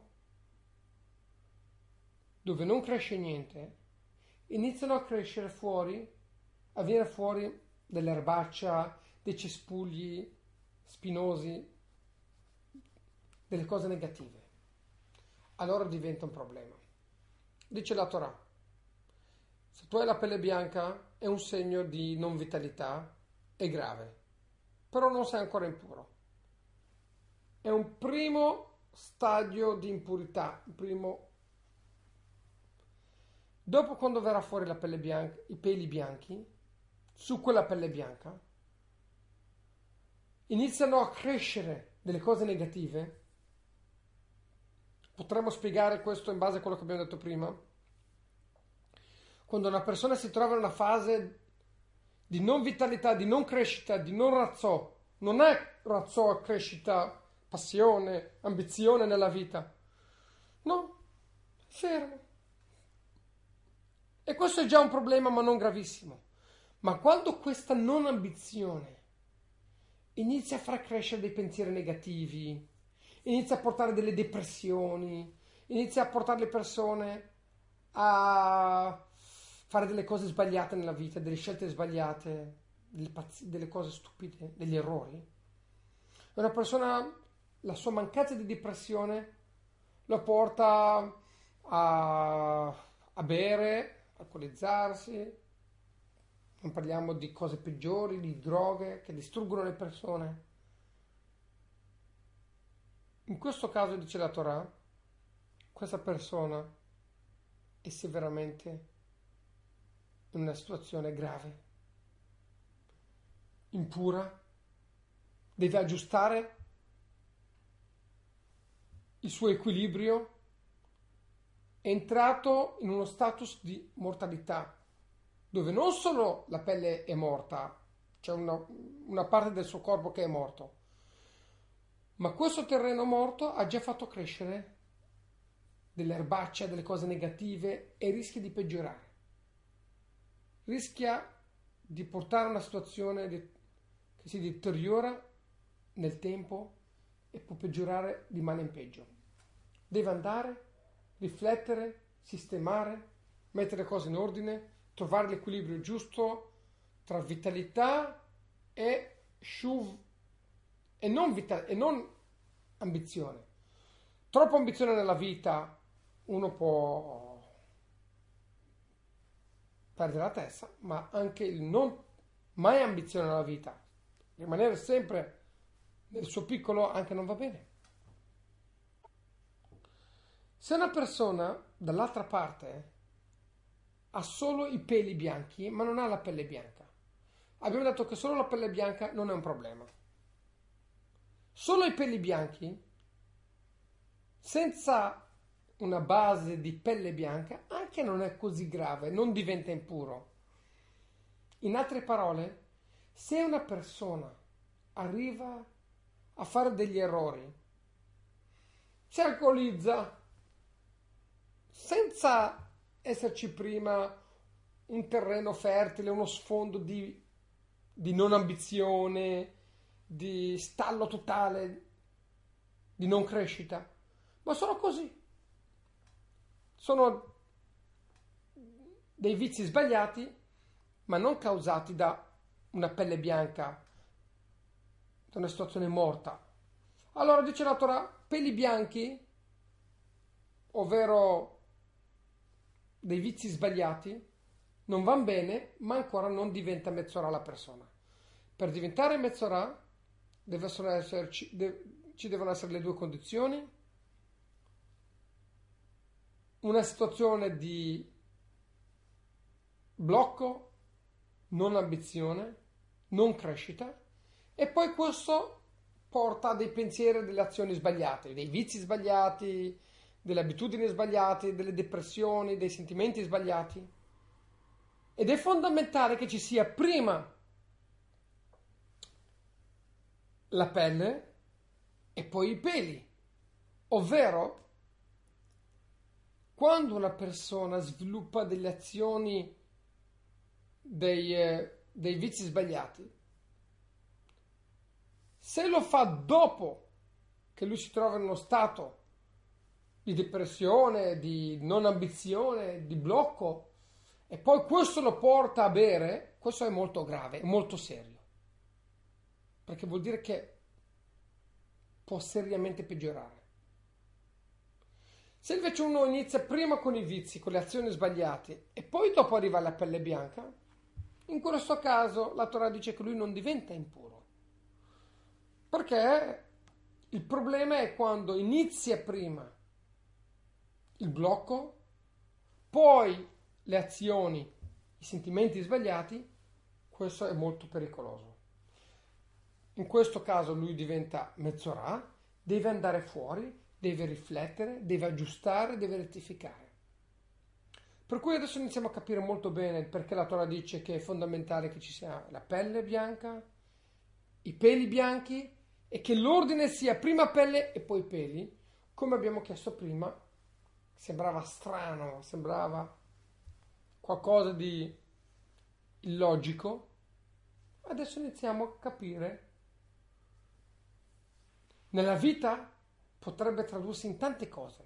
dove non cresce niente, iniziano a crescere fuori, a venire fuori dell'erbaccia, dei cespugli spinosi, delle cose negative. Allora diventa un problema. Dice la Torah, se tu hai la pelle bianca è un segno di non vitalità, è grave, però non sei ancora impuro. È un primo stadio di impurità, un primo. Dopo, quando verrà fuori la pelle bianca, i peli bianchi, su quella pelle bianca, iniziano a crescere delle cose negative. Potremmo spiegare questo in base a quello che abbiamo detto prima. Quando una persona si trova in una fase di non vitalità, di non crescita, di non razzò, non è razzò, crescita, passione, ambizione nella vita. No, fermo. E questo è già un problema, ma non gravissimo. Ma quando questa non ambizione inizia a far crescere dei pensieri negativi, inizia a portare delle depressioni, inizia a portare le persone a fare delle cose sbagliate nella vita, delle scelte sbagliate, delle, pazz- delle cose stupide, degli errori, una persona, la sua mancanza di depressione lo porta a, a bere, alcolizzarsi, non parliamo di cose peggiori, di droghe che distruggono le persone. In questo caso, dice la Torah, questa persona è severamente in una situazione grave, impura, deve aggiustare il suo equilibrio, è entrato in uno status di mortalità, dove non solo la pelle è morta, c'è una, una parte del suo corpo che è morto, ma questo terreno morto ha già fatto crescere delle erbacce, delle cose negative e rischia di peggiorare. Rischia di portare a una situazione di, che si deteriora nel tempo e può peggiorare di male in peggio. Deve andare, riflettere, sistemare, mettere cose in ordine, trovare l'equilibrio giusto tra vitalità e shuv e non, vita- e non ambizione. Troppa ambizione nella vita, uno può perdere la testa, ma anche il non mai ambizione nella vita, rimanere sempre nel suo piccolo anche non va bene. Se una persona dall'altra parte ha solo i peli bianchi ma non ha la pelle bianca, abbiamo detto che solo la pelle bianca non è un problema. Solo i peli bianchi senza una base di pelle bianca anche non è così grave, non diventa impuro. In altre parole, se una persona arriva a fare degli errori, si alcolizza senza esserci prima un terreno fertile, uno sfondo di, di non ambizione, di stallo totale, di non crescita, ma sono così. Sono dei vizi sbagliati, ma non causati da una pelle bianca, da una situazione morta. Allora dice la Torah, peli bianchi, ovvero dei vizi sbagliati, non vanno bene, ma ancora non diventa mezz'ora la persona. Per diventare mezz'ora deve esserci, deve, ci devono essere le due condizioni: una situazione di blocco, non ambizione, non crescita, e poi questo porta a dei pensieri e delle azioni sbagliate, dei vizi sbagliati, delle abitudini sbagliate, delle depressioni, dei sentimenti sbagliati. Ed è fondamentale che ci sia prima la pelle e poi i peli, ovvero quando una persona sviluppa delle azioni, dei, eh, dei vizi sbagliati, se lo fa dopo che lui si trova in uno stato di depressione, di non ambizione, di blocco, e poi questo lo porta a bere, questo è molto grave, è molto serio, perché vuol dire che può seriamente peggiorare. Se invece uno inizia prima con i vizi, con le azioni sbagliate, e poi dopo arriva alla pelle bianca, in questo caso la Torah dice che lui non diventa impuro, perché il problema è quando inizia prima il blocco, poi le azioni, i sentimenti sbagliati. Questo è molto pericoloso. In questo caso lui diventa mezz'ora, deve andare fuori, deve riflettere, deve aggiustare, deve rettificare. Per cui adesso iniziamo a capire molto bene perché la Torah dice che è fondamentale che ci sia la pelle bianca, i peli bianchi, e che l'ordine sia prima pelle e poi peli, come abbiamo chiesto prima. Sembrava strano, sembrava qualcosa di illogico. Adesso iniziamo a capire. Nella vita potrebbe tradursi in tante cose.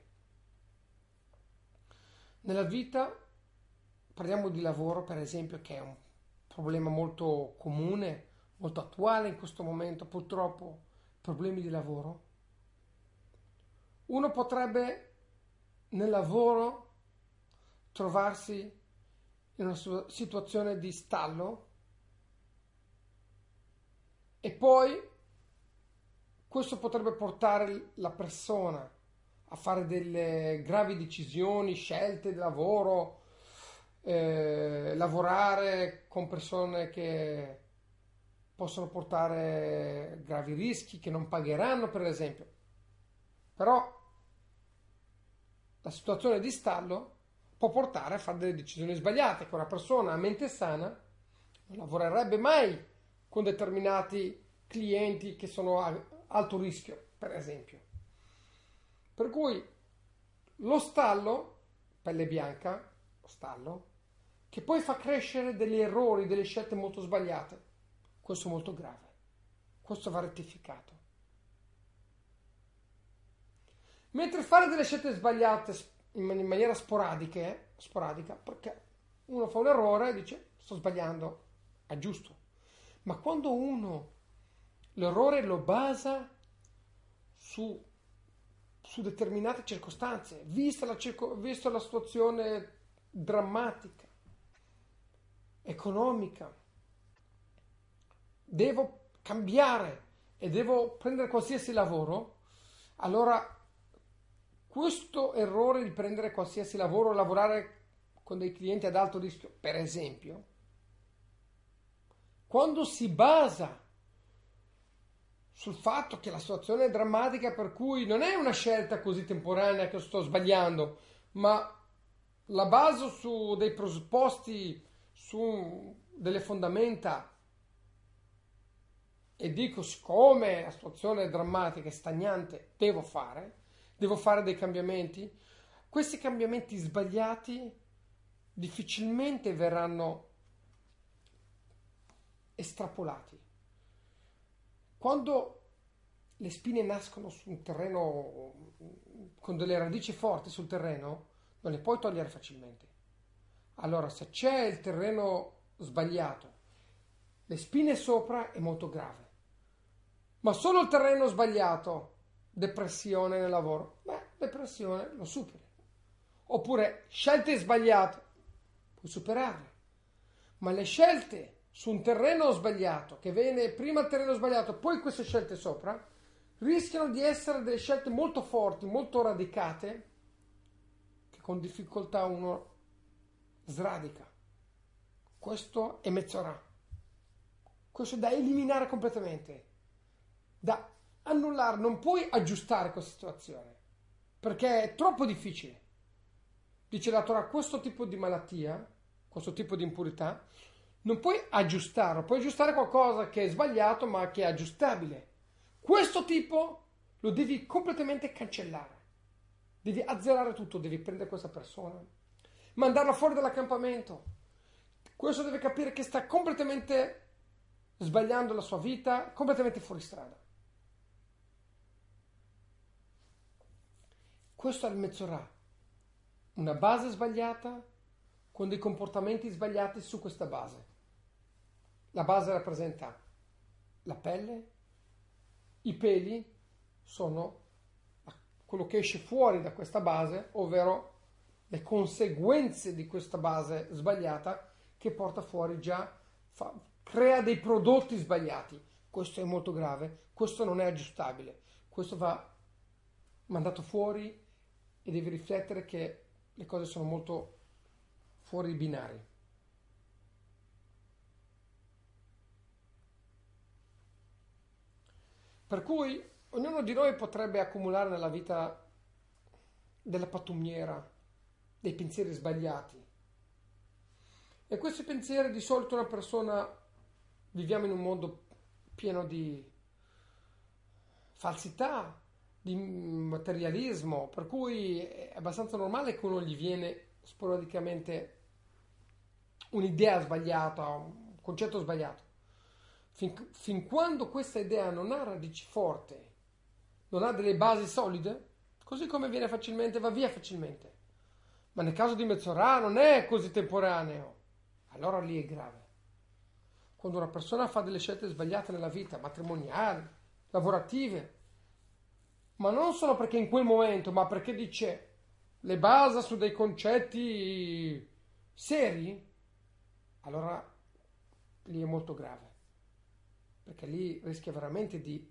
Nella vita, parliamo di lavoro per esempio, che è un problema molto comune, molto attuale in questo momento, purtroppo, problemi di lavoro. Uno potrebbe nel lavoro trovarsi in una situazione di stallo e poi questo potrebbe portare la persona a fare delle gravi decisioni, scelte di lavoro, eh, lavorare con persone che possono portare gravi rischi, che non pagheranno per esempio. Però la situazione di stallo può portare a fare delle decisioni sbagliate, che una persona a mente sana non lavorerebbe mai con determinati clienti che sono a alto rischio, per esempio. Per cui lo stallo, pelle bianca, lo stallo, che poi fa crescere degli errori, delle scelte molto sbagliate, questo è molto grave, questo va rettificato. Mentre fare delle scelte sbagliate in maniera sporadica, eh, sporadica, perché uno fa un errore e dice sto sbagliando, è giusto. Ma quando uno l'errore lo basa su, su determinate circostanze, vista la, circo, vista la situazione drammatica, economica, devo cambiare e devo prendere qualsiasi lavoro, allora questo errore di prendere qualsiasi lavoro, lavorare con dei clienti ad alto rischio, per esempio, quando si basa sul fatto che la situazione è drammatica, per cui non è una scelta così temporanea che sto sbagliando, ma la baso su dei presupposti, su delle fondamenta, e dico, siccome la situazione è drammatica e stagnante, devo fare, devo fare dei cambiamenti. Questi cambiamenti sbagliati difficilmente verranno estrapolati. Quando le spine nascono su un terreno con delle radici forti sul terreno, non le puoi togliere facilmente. Allora, se c'è il terreno sbagliato, le spine sopra, è molto grave. Ma solo il terreno sbagliato, depressione nel lavoro, beh, depressione lo superi. Oppure scelte sbagliate, puoi superarle. Ma le scelte su un terreno sbagliato, che viene prima il terreno sbagliato, poi queste scelte sopra, rischiano di essere delle scelte molto forti, molto radicate, che con difficoltà uno sradica. Questo è mezz'ora. Questo è da eliminare completamente, da annullare. Non puoi aggiustare questa situazione, perché è troppo difficile. Dice la Torah, questo tipo di malattia, questo tipo di impurità, non puoi aggiustarlo, puoi aggiustare qualcosa che è sbagliato ma che è aggiustabile. Questo tipo lo devi completamente cancellare, devi azzerare tutto, devi prendere questa persona, mandarla fuori dall'accampamento. Questo deve capire che sta completamente sbagliando la sua vita, completamente fuori strada. Questo è il Metzorah, una base sbagliata con dei comportamenti sbagliati su questa base. La base rappresenta la pelle, i peli sono quello che esce fuori da questa base, ovvero le conseguenze di questa base sbagliata che porta fuori già, fa, crea dei prodotti sbagliati. Questo è molto grave, questo non è aggiustabile, questo va mandato fuori e devi riflettere che le cose sono molto fuori i binari. Per cui ognuno di noi potrebbe accumulare nella vita della pattumiera, dei pensieri sbagliati. E questi pensieri, di solito una persona, viviamo in un mondo pieno di falsità, di materialismo, per cui è abbastanza normale che uno gli viene sporadicamente un'idea sbagliata, un concetto sbagliato. Fin, fin quando questa idea non ha radici forti, non ha delle basi solide, così come viene facilmente, va via facilmente. Ma nel caso di Metzorah non è così temporaneo, allora lì è grave. Quando una persona fa delle scelte sbagliate nella vita, matrimoniali, lavorative, ma non solo perché in quel momento, ma perché dice le basa su dei concetti seri, allora lì è molto grave, perché lì rischia veramente di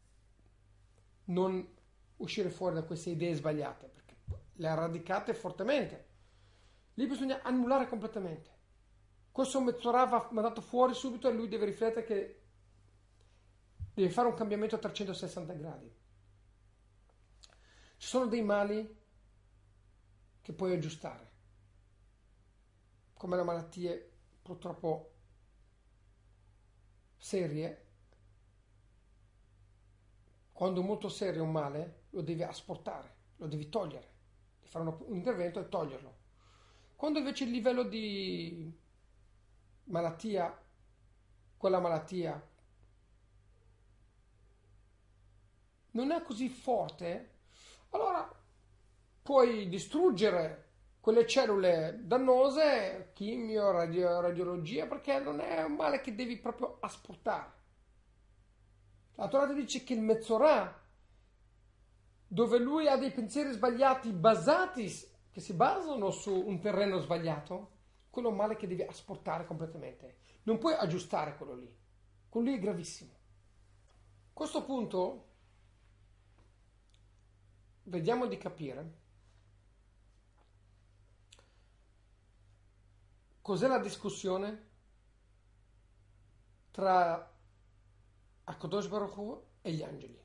non uscire fuori da queste idee sbagliate, perché le ha radicate fortemente. Lì bisogna annullare completamente. Questo Metzorah va mandato fuori subito e lui deve riflettere che deve fare un cambiamento a trecentosessanta gradi. Ci sono dei mali che puoi aggiustare, come le malattie purtroppo serie. Quando è molto serio un male, lo devi asportare, lo devi togliere, devi fare un intervento e toglierlo. Quando invece il livello di malattia, quella malattia, non è così forte, allora puoi distruggere quelle cellule dannose, chimio, radio, radiologia, perché non è un male che devi proprio asportare. La Torah ti dice che il Metzorah, dove lui ha dei pensieri sbagliati basati, che si basano su un terreno sbagliato, quello è un male che devi asportare completamente. Non puoi aggiustare quello lì. Quello lì è gravissimo. A questo punto vediamo di capire cos'è la discussione tra HaKadosh Baruch Hu e gli angeli.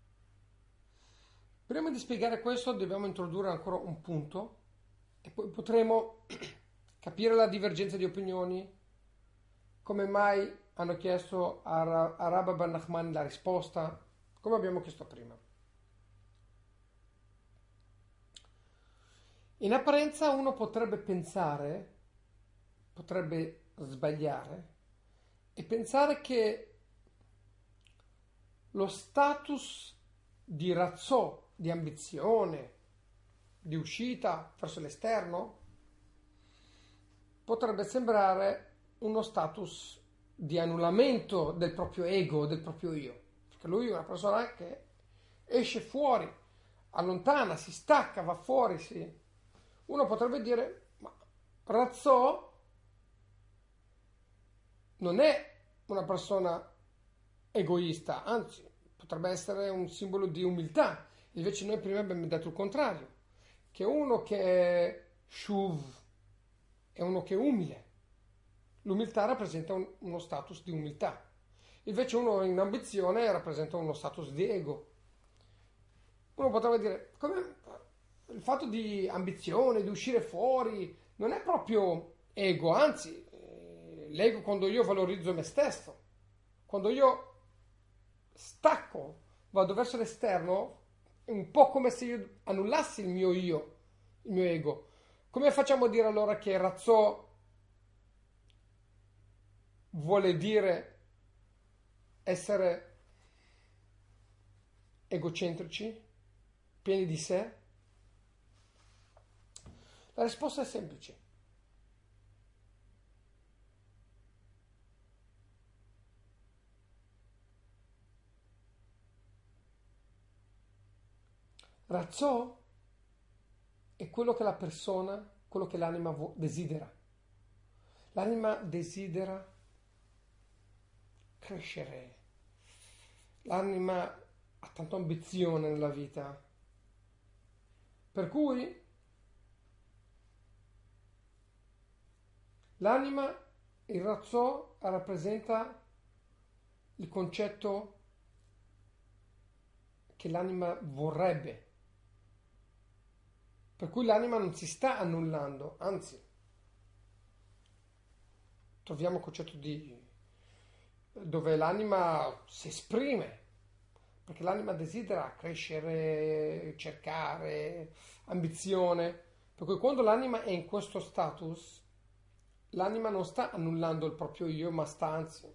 Prima di spiegare questo dobbiamo introdurre ancora un punto e poi potremo capire la divergenza di opinioni, come mai hanno chiesto a, Ra- a Rabbi Ben Nachman la risposta, come abbiamo chiesto prima. In apparenza uno potrebbe pensare, potrebbe sbagliare e pensare che lo status di razzò, di ambizione, di uscita verso l'esterno, potrebbe sembrare uno status di annullamento del proprio ego, del proprio io. Perché lui è una persona che esce fuori, allontana, si stacca, va fuori, si... Uno potrebbe dire, ma Razzò non è una persona egoista, anzi, potrebbe essere un simbolo di umiltà. Invece noi prima abbiamo detto il contrario, che uno che è shuv è uno che è umile. L'umiltà rappresenta un, uno status di umiltà. Invece uno in ambizione rappresenta uno status di ego. Uno potrebbe dire, come il fatto di ambizione, di uscire fuori, non è proprio ego, anzi, eh, l'ego quando io valorizzo me stesso, quando io stacco, vado verso l'esterno, è un po' come se io annullassi il mio io, il mio ego. Come facciamo a dire allora che Razzò vuole dire essere egocentrici, pieni di sé? La risposta è semplice. Razzò è quello che la persona, quello che l'anima vo- desidera. L'anima desidera crescere. L'anima ha tanta ambizione nella vita. Per cui l'anima, il Razzò, rappresenta il concetto che l'anima vorrebbe. Per cui l'anima non si sta annullando, anzi, troviamo il concetto di dove l'anima si esprime, perché l'anima desidera crescere, cercare, ambizione. Per cui quando l'anima è in questo status, l'anima non sta annullando il proprio io, ma sta anzi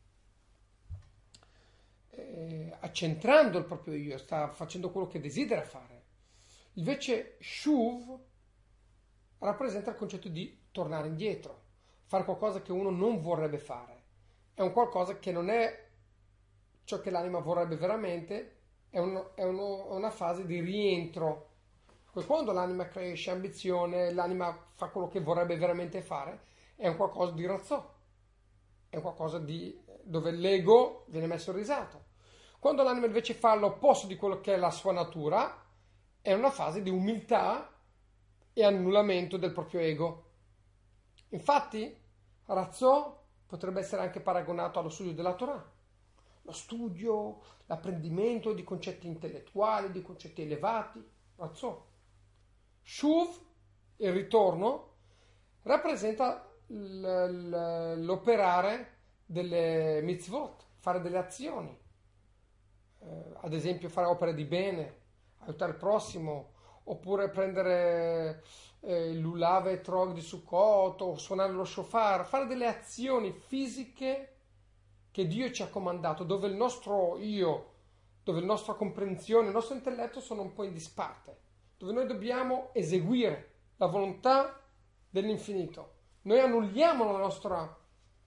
eh, accentrando il proprio io, sta facendo quello che desidera fare. Invece Shuv rappresenta il concetto di tornare indietro, fare qualcosa che uno non vorrebbe fare. È un qualcosa che non è ciò che l'anima vorrebbe veramente, è, uno, è, uno, è una fase di rientro. Quando l'anima cresce, ambizione, l'anima fa quello che vorrebbe veramente fare, è un qualcosa di razzò, è un qualcosa di, dove l'ego viene messo in risalto. Quando l'anima invece fa l'opposto di quello che è la sua natura, è una fase di umiltà e annullamento del proprio ego. Infatti, Razzò potrebbe essere anche paragonato allo studio della Torah. Lo studio, l'apprendimento di concetti intellettuali, di concetti elevati, Razzò. Shuv, il ritorno, rappresenta l'operare delle mitzvot, fare delle azioni, eh, ad esempio fare opere di bene, aiutare il prossimo, oppure prendere eh, il lulav e trog di Sukkot, o suonare lo shofar, fare delle azioni fisiche che Dio ci ha comandato, dove il nostro io, dove la nostra comprensione, il nostro intelletto sono un po' in disparte, dove noi dobbiamo eseguire la volontà dell'infinito. Noi annulliamo la nostra,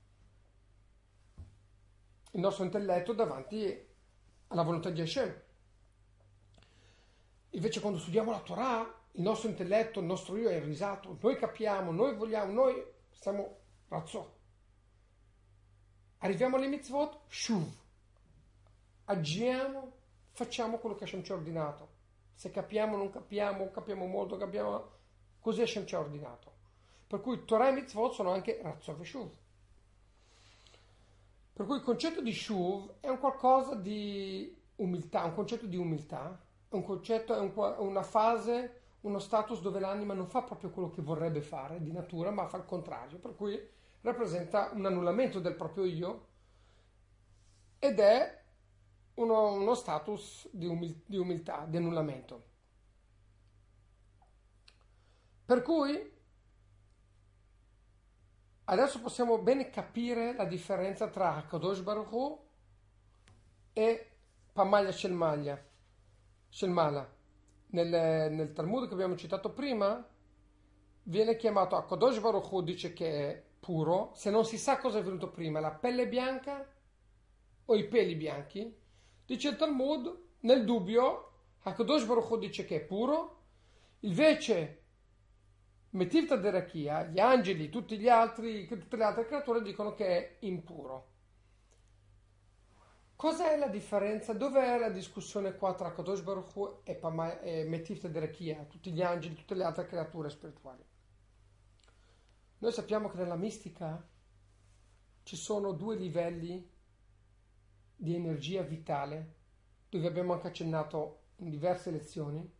il nostro intelletto davanti alla volontà di Hashem. Invece quando studiamo la Torah, il nostro intelletto, il nostro io è irrisato, noi capiamo, noi vogliamo, noi siamo razzò. Arriviamo alle mitzvot, shuv, agiamo, facciamo quello che Hashem ci ha ordinato. Se capiamo, non capiamo, capiamo molto, capiamo, così Hashem ci ha ordinato. Per cui Torah e mitzvot sono anche razzò e shuv. Per cui il concetto di shuv è un qualcosa di umiltà, un concetto di umiltà, è un concetto, è un qua- una fase, uno status dove l'anima non fa proprio quello che vorrebbe fare di natura, ma fa il contrario, per cui rappresenta un annullamento del proprio io ed è uno, uno status di, umil- di umiltà, di annullamento. Per cui adesso possiamo bene capire la differenza tra Hakadosh Baruch Hu e Pamaglia Shelmaglia, Shelmala. Nel, nel Talmud che abbiamo citato prima viene chiamato Hakadosh Baruch Hu, dice che è puro, se non si sa cosa è venuto prima, la pelle bianca o i peli bianchi. Dice il Talmud, nel dubbio, Hakadosh Baruch Hu dice che è puro, invece Metivta Derachia, gli angeli, tutti gli altri, tutte le altre creature dicono che è impuro. Cos'è la differenza? Dov'è la discussione qua tra Kadosh Baruch Hu e, Pama- e Metivta Derachia, tutti gli angeli, tutte le altre creature spirituali? Noi sappiamo che nella mistica ci sono due livelli di energia vitale, dove abbiamo anche accennato in diverse lezioni.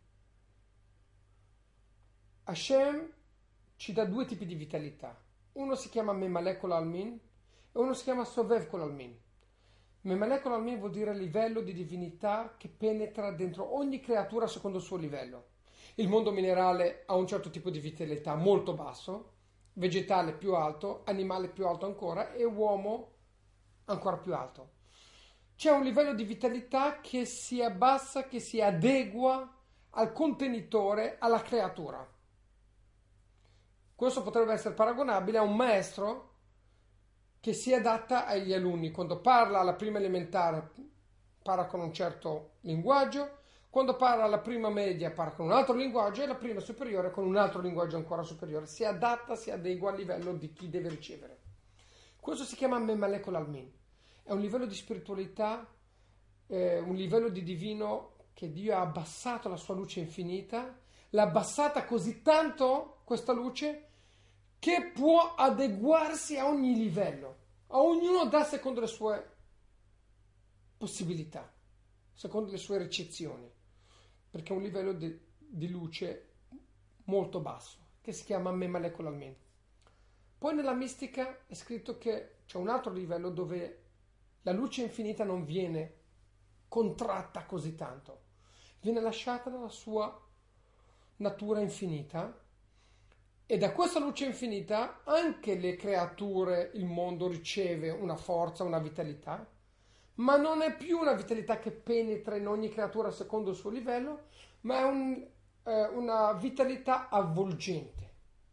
Hashem ci dà due tipi di vitalità. Uno si chiama Memaleh Kol Almin e uno si chiama Sovev Kol Almin. Memaleh Kol Almin vuol dire livello di divinità che penetra dentro ogni creatura secondo il suo livello. Il mondo minerale ha un certo tipo di vitalità molto basso, vegetale più alto, animale più alto ancora e uomo ancora più alto. C'è un livello di vitalità che si abbassa, che si adegua al contenitore, alla creatura. Questo potrebbe essere paragonabile a un maestro che si adatta agli alunni. Quando parla alla prima elementare parla con un certo linguaggio, quando parla alla prima media parla con un altro linguaggio e alla prima superiore con un altro linguaggio ancora superiore. Si adatta, si adegua al livello di chi deve ricevere. Questo si chiama Memaleh Kol Almin. È un livello di spiritualità, eh, un livello di divino che Dio ha abbassato la sua luce infinita, l'ha abbassata così tanto questa luce che può adeguarsi a ogni livello, a ognuno dà secondo le sue possibilità, secondo le sue ricezioni, perché è un livello di, di luce molto basso, che si chiama Memaleh Kol Almin. Poi nella mistica è scritto che c'è un altro livello dove la luce infinita non viene contratta così tanto, viene lasciata nella sua natura infinita e da questa luce infinita anche le creature, il mondo riceve una forza, una vitalità, ma non è più una vitalità che penetra in ogni creatura secondo il suo livello, ma è un, eh, una vitalità avvolgente.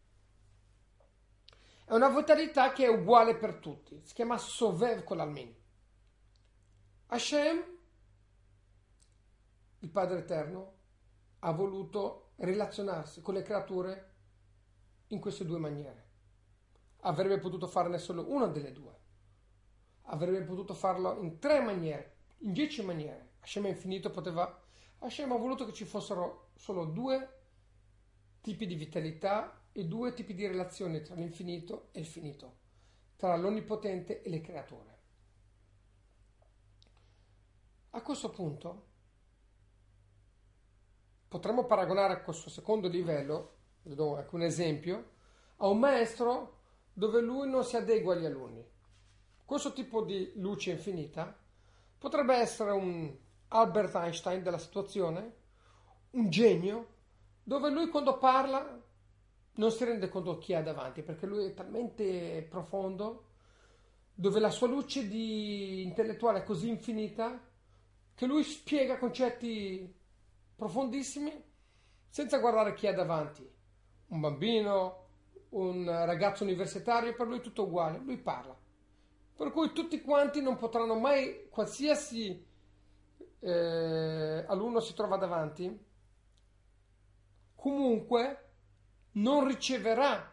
È una vitalità che è uguale per tutti, si chiama Sovev Kol Almin. Hashem, il Padre Eterno, ha voluto relazionarsi con le creature in queste due maniere. Avrebbe potuto farne solo una delle due. Avrebbe potuto farlo in tre maniere, in dieci maniere. Hashem è infinito, poteva... Hashem ha voluto che ci fossero solo due tipi di vitalità e due tipi di relazioni tra l'infinito e il finito, tra l'onnipotente e le creature. A questo punto potremmo paragonare a questo secondo livello, vi do anche un esempio, a un maestro dove lui non si adegua agli alunni. Questo tipo di luce infinita potrebbe essere un Albert Einstein della situazione, un genio, dove lui quando parla non si rende conto chi ha davanti, perché lui è talmente profondo, dove la sua luce di intellettuale è così infinita, che lui spiega concetti profondissimi senza guardare chi ha davanti. Un bambino, un ragazzo universitario, per lui è tutto uguale, lui parla. Per cui tutti quanti non potranno mai, qualsiasi eh, alunno si trova davanti, comunque non riceverà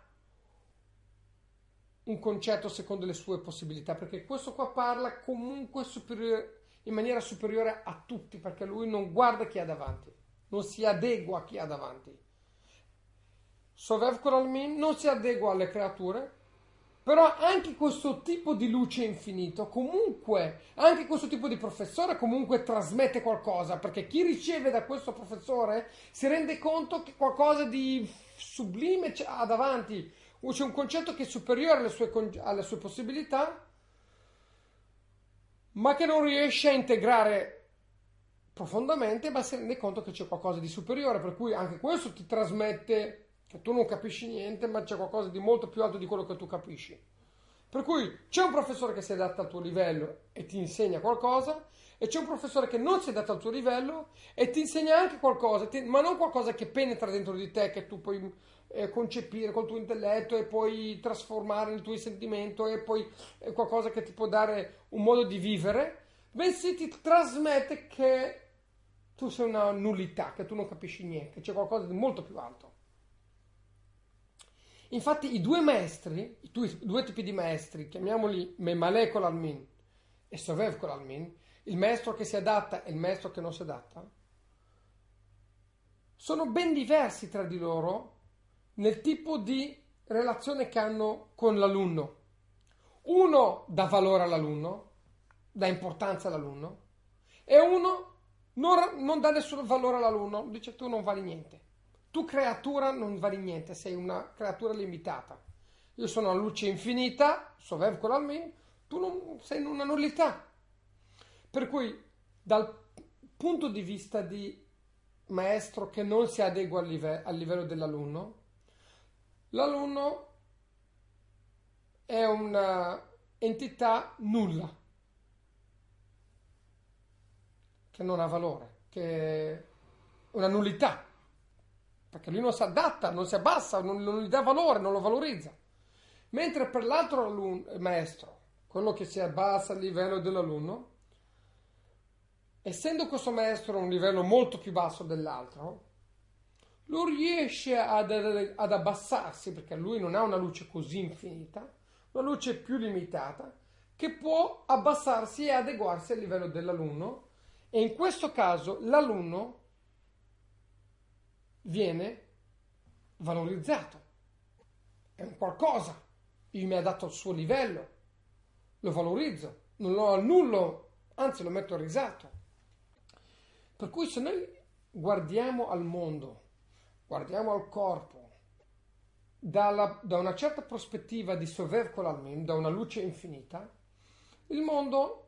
un concetto secondo le sue possibilità, perché questo qua parla comunque superiore, in maniera superiore a tutti, perché lui non guarda chi ha davanti, non si adegua a chi ha davanti. Sovev Kol Almin non si adegua alle creature Però anche questo tipo di luce infinito, comunque, anche questo tipo di professore comunque trasmette qualcosa, perché chi riceve da questo professore si rende conto che qualcosa di sublime ha davanti, o c'è un concetto che è superiore alle sue, alle sue possibilità, ma che non riesce a integrare profondamente, ma si rende conto che c'è qualcosa di superiore, per cui anche questo ti trasmette che tu non capisci niente, ma c'è qualcosa di molto più alto di quello che tu capisci. Per cui c'è un professore che si adatta al tuo livello e ti insegna qualcosa, e c'è un professore che non si adatta al tuo livello e ti insegna anche qualcosa, ti, ma non qualcosa che penetra dentro di te, che tu puoi eh, concepire col tuo intelletto e puoi trasformare nel tuo sentimento e poi è qualcosa che ti può dare un modo di vivere, bensì ti trasmette che tu sei una nullità, che tu non capisci niente, che c'è qualcosa di molto più alto. Infatti i due maestri, i due, due tipi di maestri, chiamiamoli Memaleh Kol Almin e Sovev Kol Almin, il maestro che si adatta e il maestro che non si adatta, sono ben diversi tra di loro nel tipo di relazione che hanno con l'alunno. Uno dà valore all'alunno, dà importanza all'alunno, e uno non, non dà nessun valore all'alunno, dice tu non vali niente. Tu creatura non vali niente, sei una creatura limitata. Io sono una luce infinita, Sovev Kol Almin, tu non, sei una nullità. Per cui dal punto di vista di maestro che non si adegua al, live- al livello dell'alunno, l'alunno è un'entità nulla, che non ha valore, che è una nullità, perché lui non si adatta, non si abbassa, non, non gli dà valore, non lo valorizza. Mentre per l'altro alunno, maestro, quello che si abbassa al livello dell'alunno, essendo questo maestro a un livello molto più basso dell'altro, lui riesce ad, ad abbassarsi, perché lui non ha una luce così infinita, una luce più limitata, che può abbassarsi e adeguarsi al livello dell'alunno, e in questo caso l'alunno viene valorizzato, è un qualcosa, io mi adatto al suo livello, lo valorizzo, non lo annullo, anzi lo metto a risalto. Per cui se noi guardiamo al mondo, guardiamo al corpo, dalla, da una certa prospettiva di Sovev Kol Almin, da una luce infinita, il mondo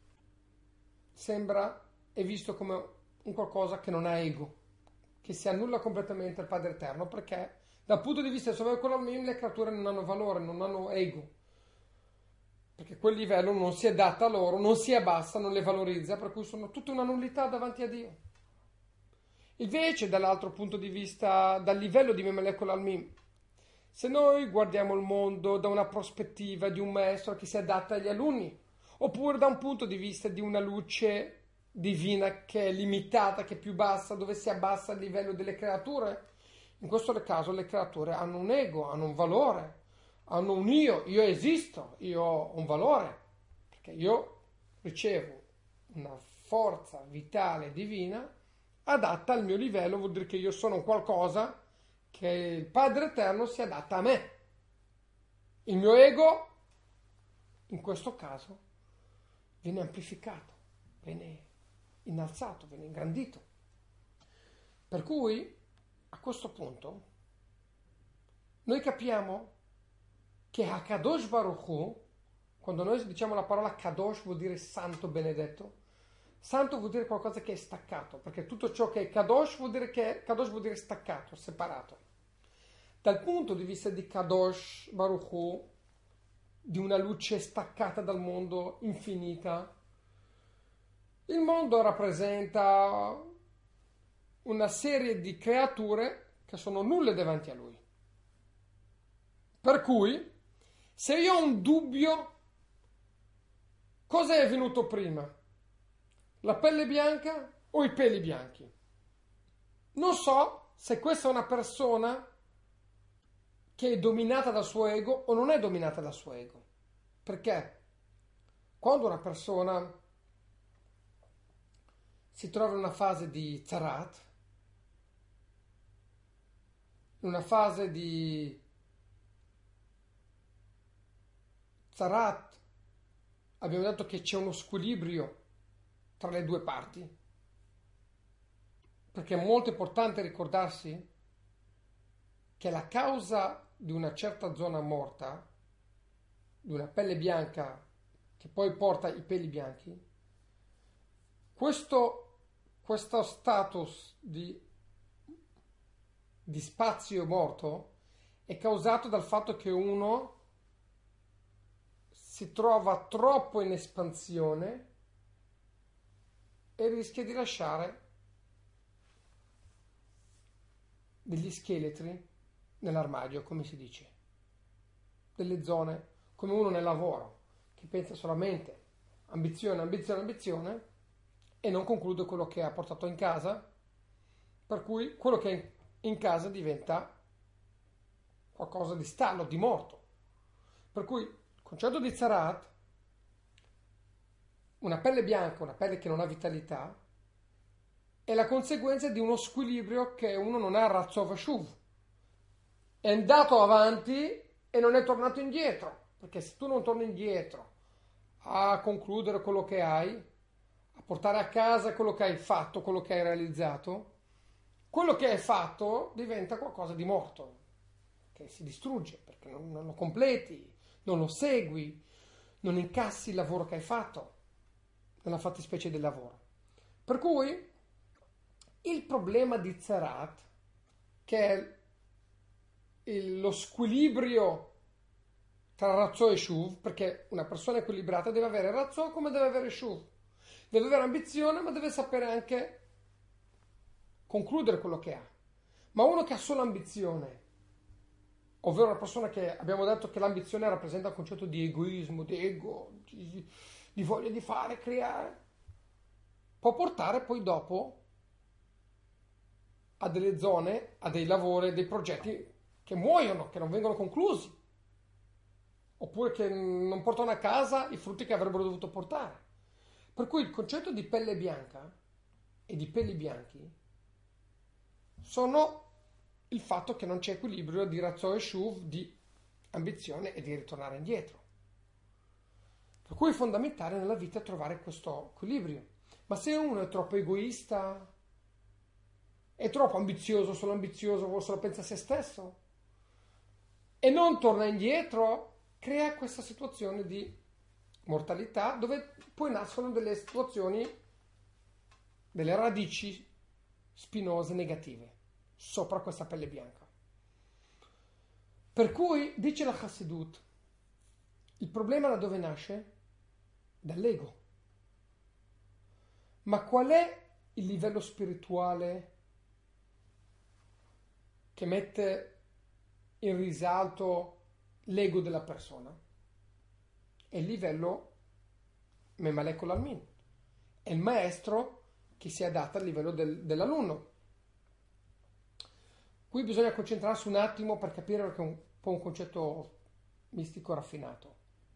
sembra, è visto come un qualcosa che non ha ego, che si annulla completamente al Padre Eterno, perché dal punto di vista di Sovev Kol Almin le creature non hanno valore, non hanno ego, perché quel livello non si adatta a loro, non si abbassa, non le valorizza, per cui sono tutta una nullità davanti a Dio. Invece, dall'altro punto di vista, dal livello di Memaleh Kol Almin, se noi guardiamo il mondo da una prospettiva di un maestro che si adatta agli alunni, oppure da un punto di vista di una luce divina che è limitata, che è più bassa, dove si abbassa il livello delle creature, in questo caso le creature hanno un ego, hanno un valore, hanno un io, io esisto, io ho un valore, perché io ricevo una forza vitale divina adatta al mio livello, vuol dire che io sono qualcosa che il Padre Eterno si adatta a me. Il mio ego, in questo caso, viene amplificato, viene innalzato, viene ingrandito. Per cui, a questo punto, noi capiamo che Hakadosh Baruch Hu, quando noi diciamo la parola Kadosh vuol dire santo, benedetto, santo vuol dire qualcosa che è staccato, perché tutto ciò che è Kadosh vuol dire che Kadosh vuol dire staccato, separato. Dal punto di vista di Kadosh Baruch Hu, di una luce staccata dal mondo, infinita, il mondo rappresenta una serie di creature che sono nulle davanti a lui. Per cui, se io ho un dubbio, cosa è venuto prima? La pelle bianca o i peli bianchi? Non so se questa è una persona che è dominata dal suo ego o non è dominata dal suo ego. Perché quando una persona si trova in una fase di tzarat, in una fase di Tzarat, abbiamo detto che c'è uno squilibrio tra le due parti, perché è molto importante ricordarsi che la causa di una certa zona morta, di una pelle bianca che poi porta i peli bianchi, questo, questo status di, di spazio morto è causato dal fatto che uno si trova troppo in espansione e rischia di lasciare degli scheletri nell'armadio, come si dice, delle zone, come uno nel lavoro, che pensa solamente ambizione, ambizione, ambizione e non conclude quello che ha portato in casa, per cui quello che è in casa diventa qualcosa di stallo, di morto. Per cui il concetto di Tzarat, una pelle bianca, una pelle che non ha vitalità, è la conseguenza di uno squilibrio che uno non ha Ratzov Shuv. È andato avanti e non è tornato indietro, perché se tu non torni indietro a concludere quello che hai, a portare a casa quello che hai fatto, quello che hai realizzato, quello che hai fatto diventa qualcosa di morto, che si distrugge, perché non, non lo completi, non lo segui, non incassi il lavoro che hai fatto, nella fattispecie del lavoro. Per cui il problema di Tzarat, che è il, lo squilibrio tra Razzo e Shuv, perché una persona equilibrata deve avere Razzo come deve avere Shuv, deve avere ambizione ma deve sapere anche concludere quello che ha. Ma uno che ha solo ambizione, ovvero una persona che abbiamo detto che l'ambizione rappresenta un concetto di egoismo, di ego, di, di voglia di fare, creare, può portare poi dopo a delle zone, a dei lavori, dei progetti che muoiono, che non vengono conclusi, oppure che non portano a casa i frutti che avrebbero dovuto portare. Per cui il concetto di pelle bianca e di peli bianchi sono il fatto che non c'è equilibrio di Razzo e Shuv, di ambizione e di ritornare indietro. Per cui è fondamentale nella vita trovare questo equilibrio. Ma se uno è troppo egoista, è troppo ambizioso, solo ambizioso, solo pensa a se stesso e non torna indietro, crea questa situazione di mortalità dove poi nascono delle situazioni, delle radici spinose negative sopra questa pelle bianca. Per cui dice la Chassidut, il problema da dove nasce? Dall'ego. Ma qual è il livello spirituale che mette in risalto l'ego della persona? È il livello Memalekol Almin, è il maestro che si adatta al livello del, dell'alunno. Qui bisogna concentrarsi un attimo per capire, perché è un po' un concetto mistico raffinato.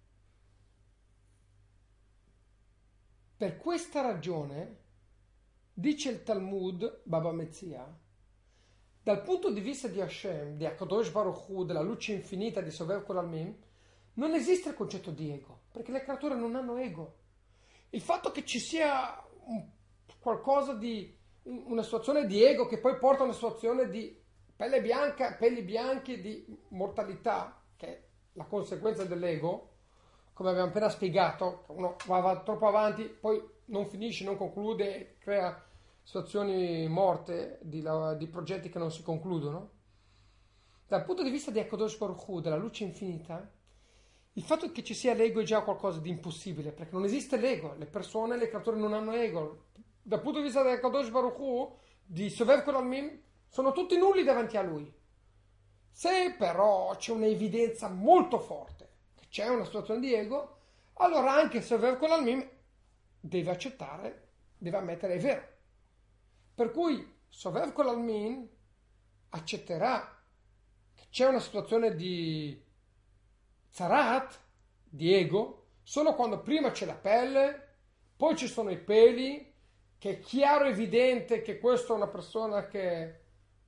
Per questa ragione, dice il Talmud, Baba Metzia, dal punto di vista di Hashem, di Akadosh Baruch Hu, della luce infinita di Sovev Kol Almin, non esiste il concetto di ego, perché le creature non hanno ego. Il fatto che ci sia un, qualcosa di, una situazione di ego che poi porta a una situazione di pelle bianca, peli bianchi, di mortalità, che è la conseguenza dell'ego, come abbiamo appena spiegato, uno va, va troppo avanti, poi non finisce, non conclude, crea situazioni morte di, di progetti che non si concludono. Dal punto di vista di Akadosh Baruch Hu, della luce infinita, il fatto che ci sia l'ego è già qualcosa di impossibile, perché non esiste l'ego, le persone, le creature non hanno ego. Dal punto di vista di Akadosh Baruch Hu, di Sovev Kol Almin, sono tutti nulli davanti a lui. Se però c'è un'evidenza molto forte che c'è una situazione di ego, allora anche Sovev Kol Almin deve accettare, deve ammettere è vero. Per cui Sovev Kol Almin accetterà che c'è una situazione di Tzarat, di ego, solo quando prima c'è la pelle, poi ci sono i peli, che è chiaro e evidente che questa è una persona che è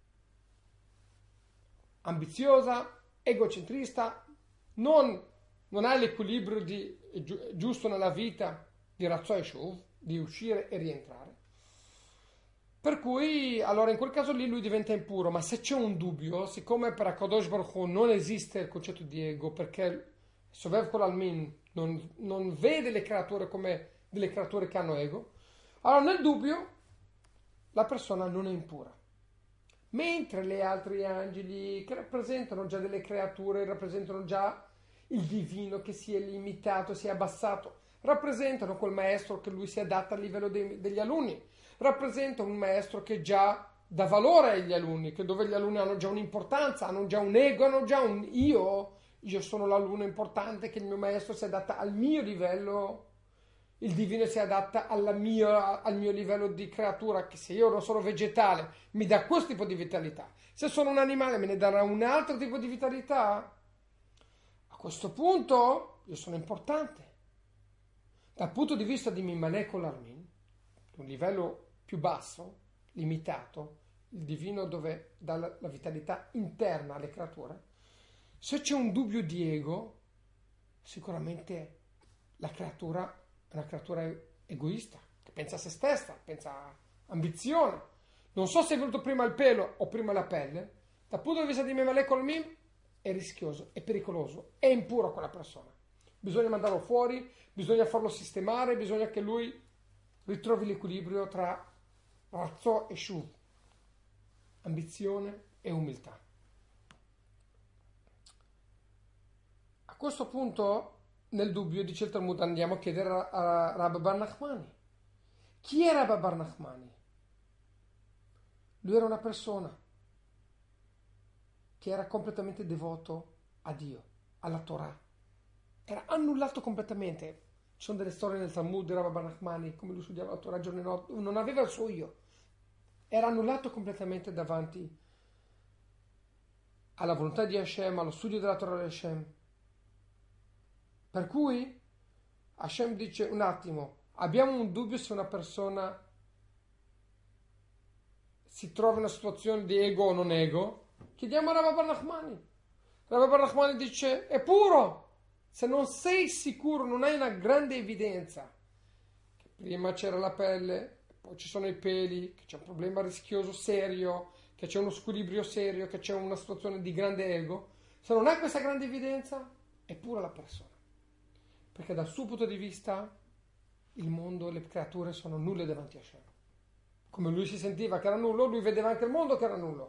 ambiziosa, egocentrista, non, non hai l'equilibrio di, gi- giusto nella vita di Razzoi Shuv, di uscire e rientrare. Per cui, allora in quel caso lì lui diventa impuro, ma se c'è un dubbio, siccome per HaKadosh Baruch Hu non esiste il concetto di ego, perché Sovev Kol Almin non, non vede le creature come delle creature che hanno ego, allora nel dubbio la persona non è impura. Mentre gli altri angeli che rappresentano già delle creature, rappresentano già il divino che si è limitato, si è abbassato, rappresentano quel maestro che lui si adatta al livello dei, degli alunni, rappresenta un maestro che già dà valore agli alunni, che dove gli alunni hanno già un'importanza, hanno già un ego, hanno già un io, io sono l'alunno importante, che il mio maestro si adatta al mio livello, il divino si adatta alla mia, al mio livello di creatura, che se io non sono vegetale mi dà questo tipo di vitalità, se sono un animale me ne darà un altro tipo di vitalità. A questo punto io sono importante. Dal punto di vista di Mimane Kol Almin, un livello più basso, limitato, il divino dove dà la, la vitalità interna alle creature, se c'è un dubbio di ego, sicuramente la creatura è una creatura egoista, che pensa a se stessa, pensa a ambizione. Non so se è venuto prima il pelo o prima la pelle, dal punto di vista di Mimane Kol Almin è rischioso, è pericoloso, è impuro quella persona. Bisogna mandarlo fuori, bisogna farlo sistemare, bisogna che lui ritrovi l'equilibrio tra razzo e shuv, ambizione e umiltà. A questo punto, nel dubbio, dice il Talmud, andiamo a chiedere a, a Rabbi Bar Nachmani. Chi è Rabbi Bar Nachmani? Lui era una persona che era completamente devoto a Dio, alla Torah. Era annullato completamente. Ci sono delle storie nel Talmud di Rabbi Bar Nachmani, come lui studiava la Torah giorno e notte, non aveva il suo io. Era annullato completamente davanti alla volontà di Hashem, allo studio della Torah di Hashem. Per cui Hashem dice, un attimo, abbiamo un dubbio se una persona si trova in una situazione di ego o non ego, chiediamo a Rabbi Bar Nachmani. Rabbi Bar Nachmani dice, è puro! Se non sei sicuro, non hai una grande evidenza, che prima c'era la pelle, poi ci sono i peli, che c'è un problema rischioso serio, che c'è uno squilibrio serio, che c'è una situazione di grande ego, se non hai questa grande evidenza, è pura la persona. Perché dal suo punto di vista il mondo, le creature sono nulle davanti a Hashem. Come lui si sentiva che era nullo, lui vedeva anche il mondo che era nullo.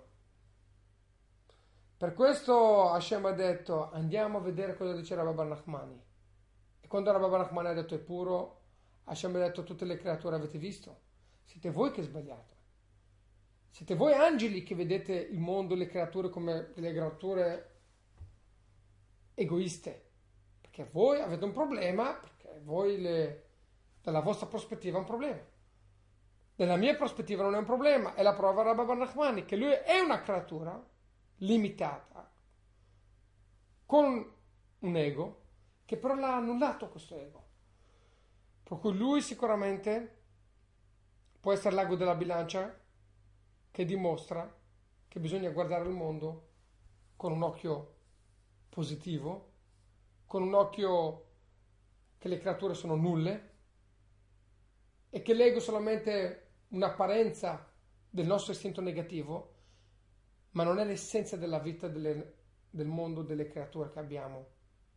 Per questo Hashem ha detto, andiamo a vedere cosa dice Rabbi Bar Nachmani. E quando Rabbi Bar Nachmani ha detto è puro, Hashem ha detto, tutte le creature avete visto? Siete voi che sbagliate. Siete voi angeli che vedete il mondo, le creature come delle creature egoiste. Perché voi avete un problema, perché voi, le, dalla vostra prospettiva, è un problema. Dalla mia prospettiva non è un problema. E la prova Rabbi Bar Nachmani, che lui è una creatura limitata, con un ego, che però l'ha annullato questo ego. Per cui lui sicuramente può essere l'ago della bilancia che dimostra che bisogna guardare il mondo con un occhio positivo, con un occhio che le creature sono nulle e che l'ego è solamente un'apparenza del nostro istinto negativo, ma non è l'essenza della vita delle, del mondo, delle creature che abbiamo.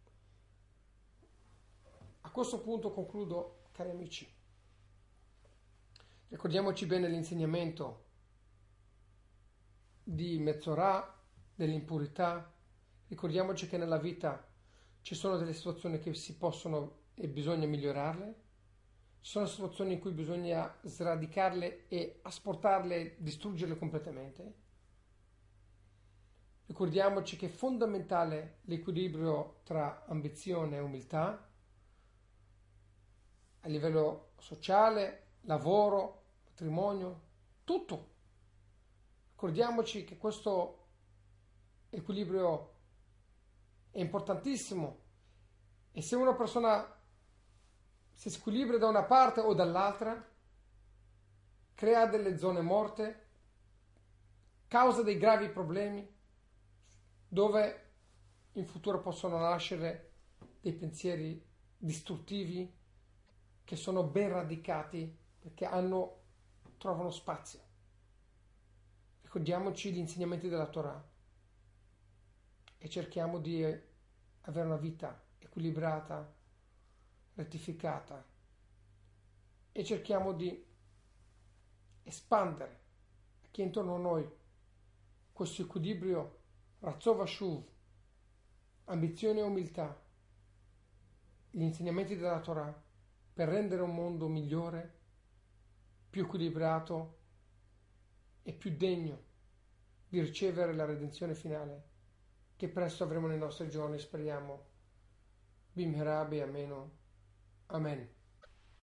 A questo punto concludo, cari amici. Ricordiamoci bene l'insegnamento di Mezzorah, dell'impurità. Ricordiamoci che nella vita ci sono delle situazioni che si possono e bisogna migliorarle. Ci sono situazioni in cui bisogna sradicarle e asportarle, distruggerle completamente. Ricordiamoci che è fondamentale l'equilibrio tra ambizione e umiltà a livello sociale, lavoro, matrimonio, tutto. Ricordiamoci che questo equilibrio è importantissimo e se una persona si squilibra da una parte o dall'altra, crea delle zone morte, causa dei gravi problemi, dove in futuro possono nascere dei pensieri distruttivi che sono ben radicati perché hanno, trovano spazio. Ricordiamoci gli insegnamenti della Torah e cerchiamo di avere una vita equilibrata, rettificata e cerchiamo di espandere a chi è intorno a noi questo equilibrio Ratzov Shuv, ambizione e umiltà, gli insegnamenti della Torah per rendere un mondo migliore, più equilibrato e più degno di ricevere la redenzione finale che presto avremo nei nostri giorni, speriamo. Bimhera Be'ameno. Amen.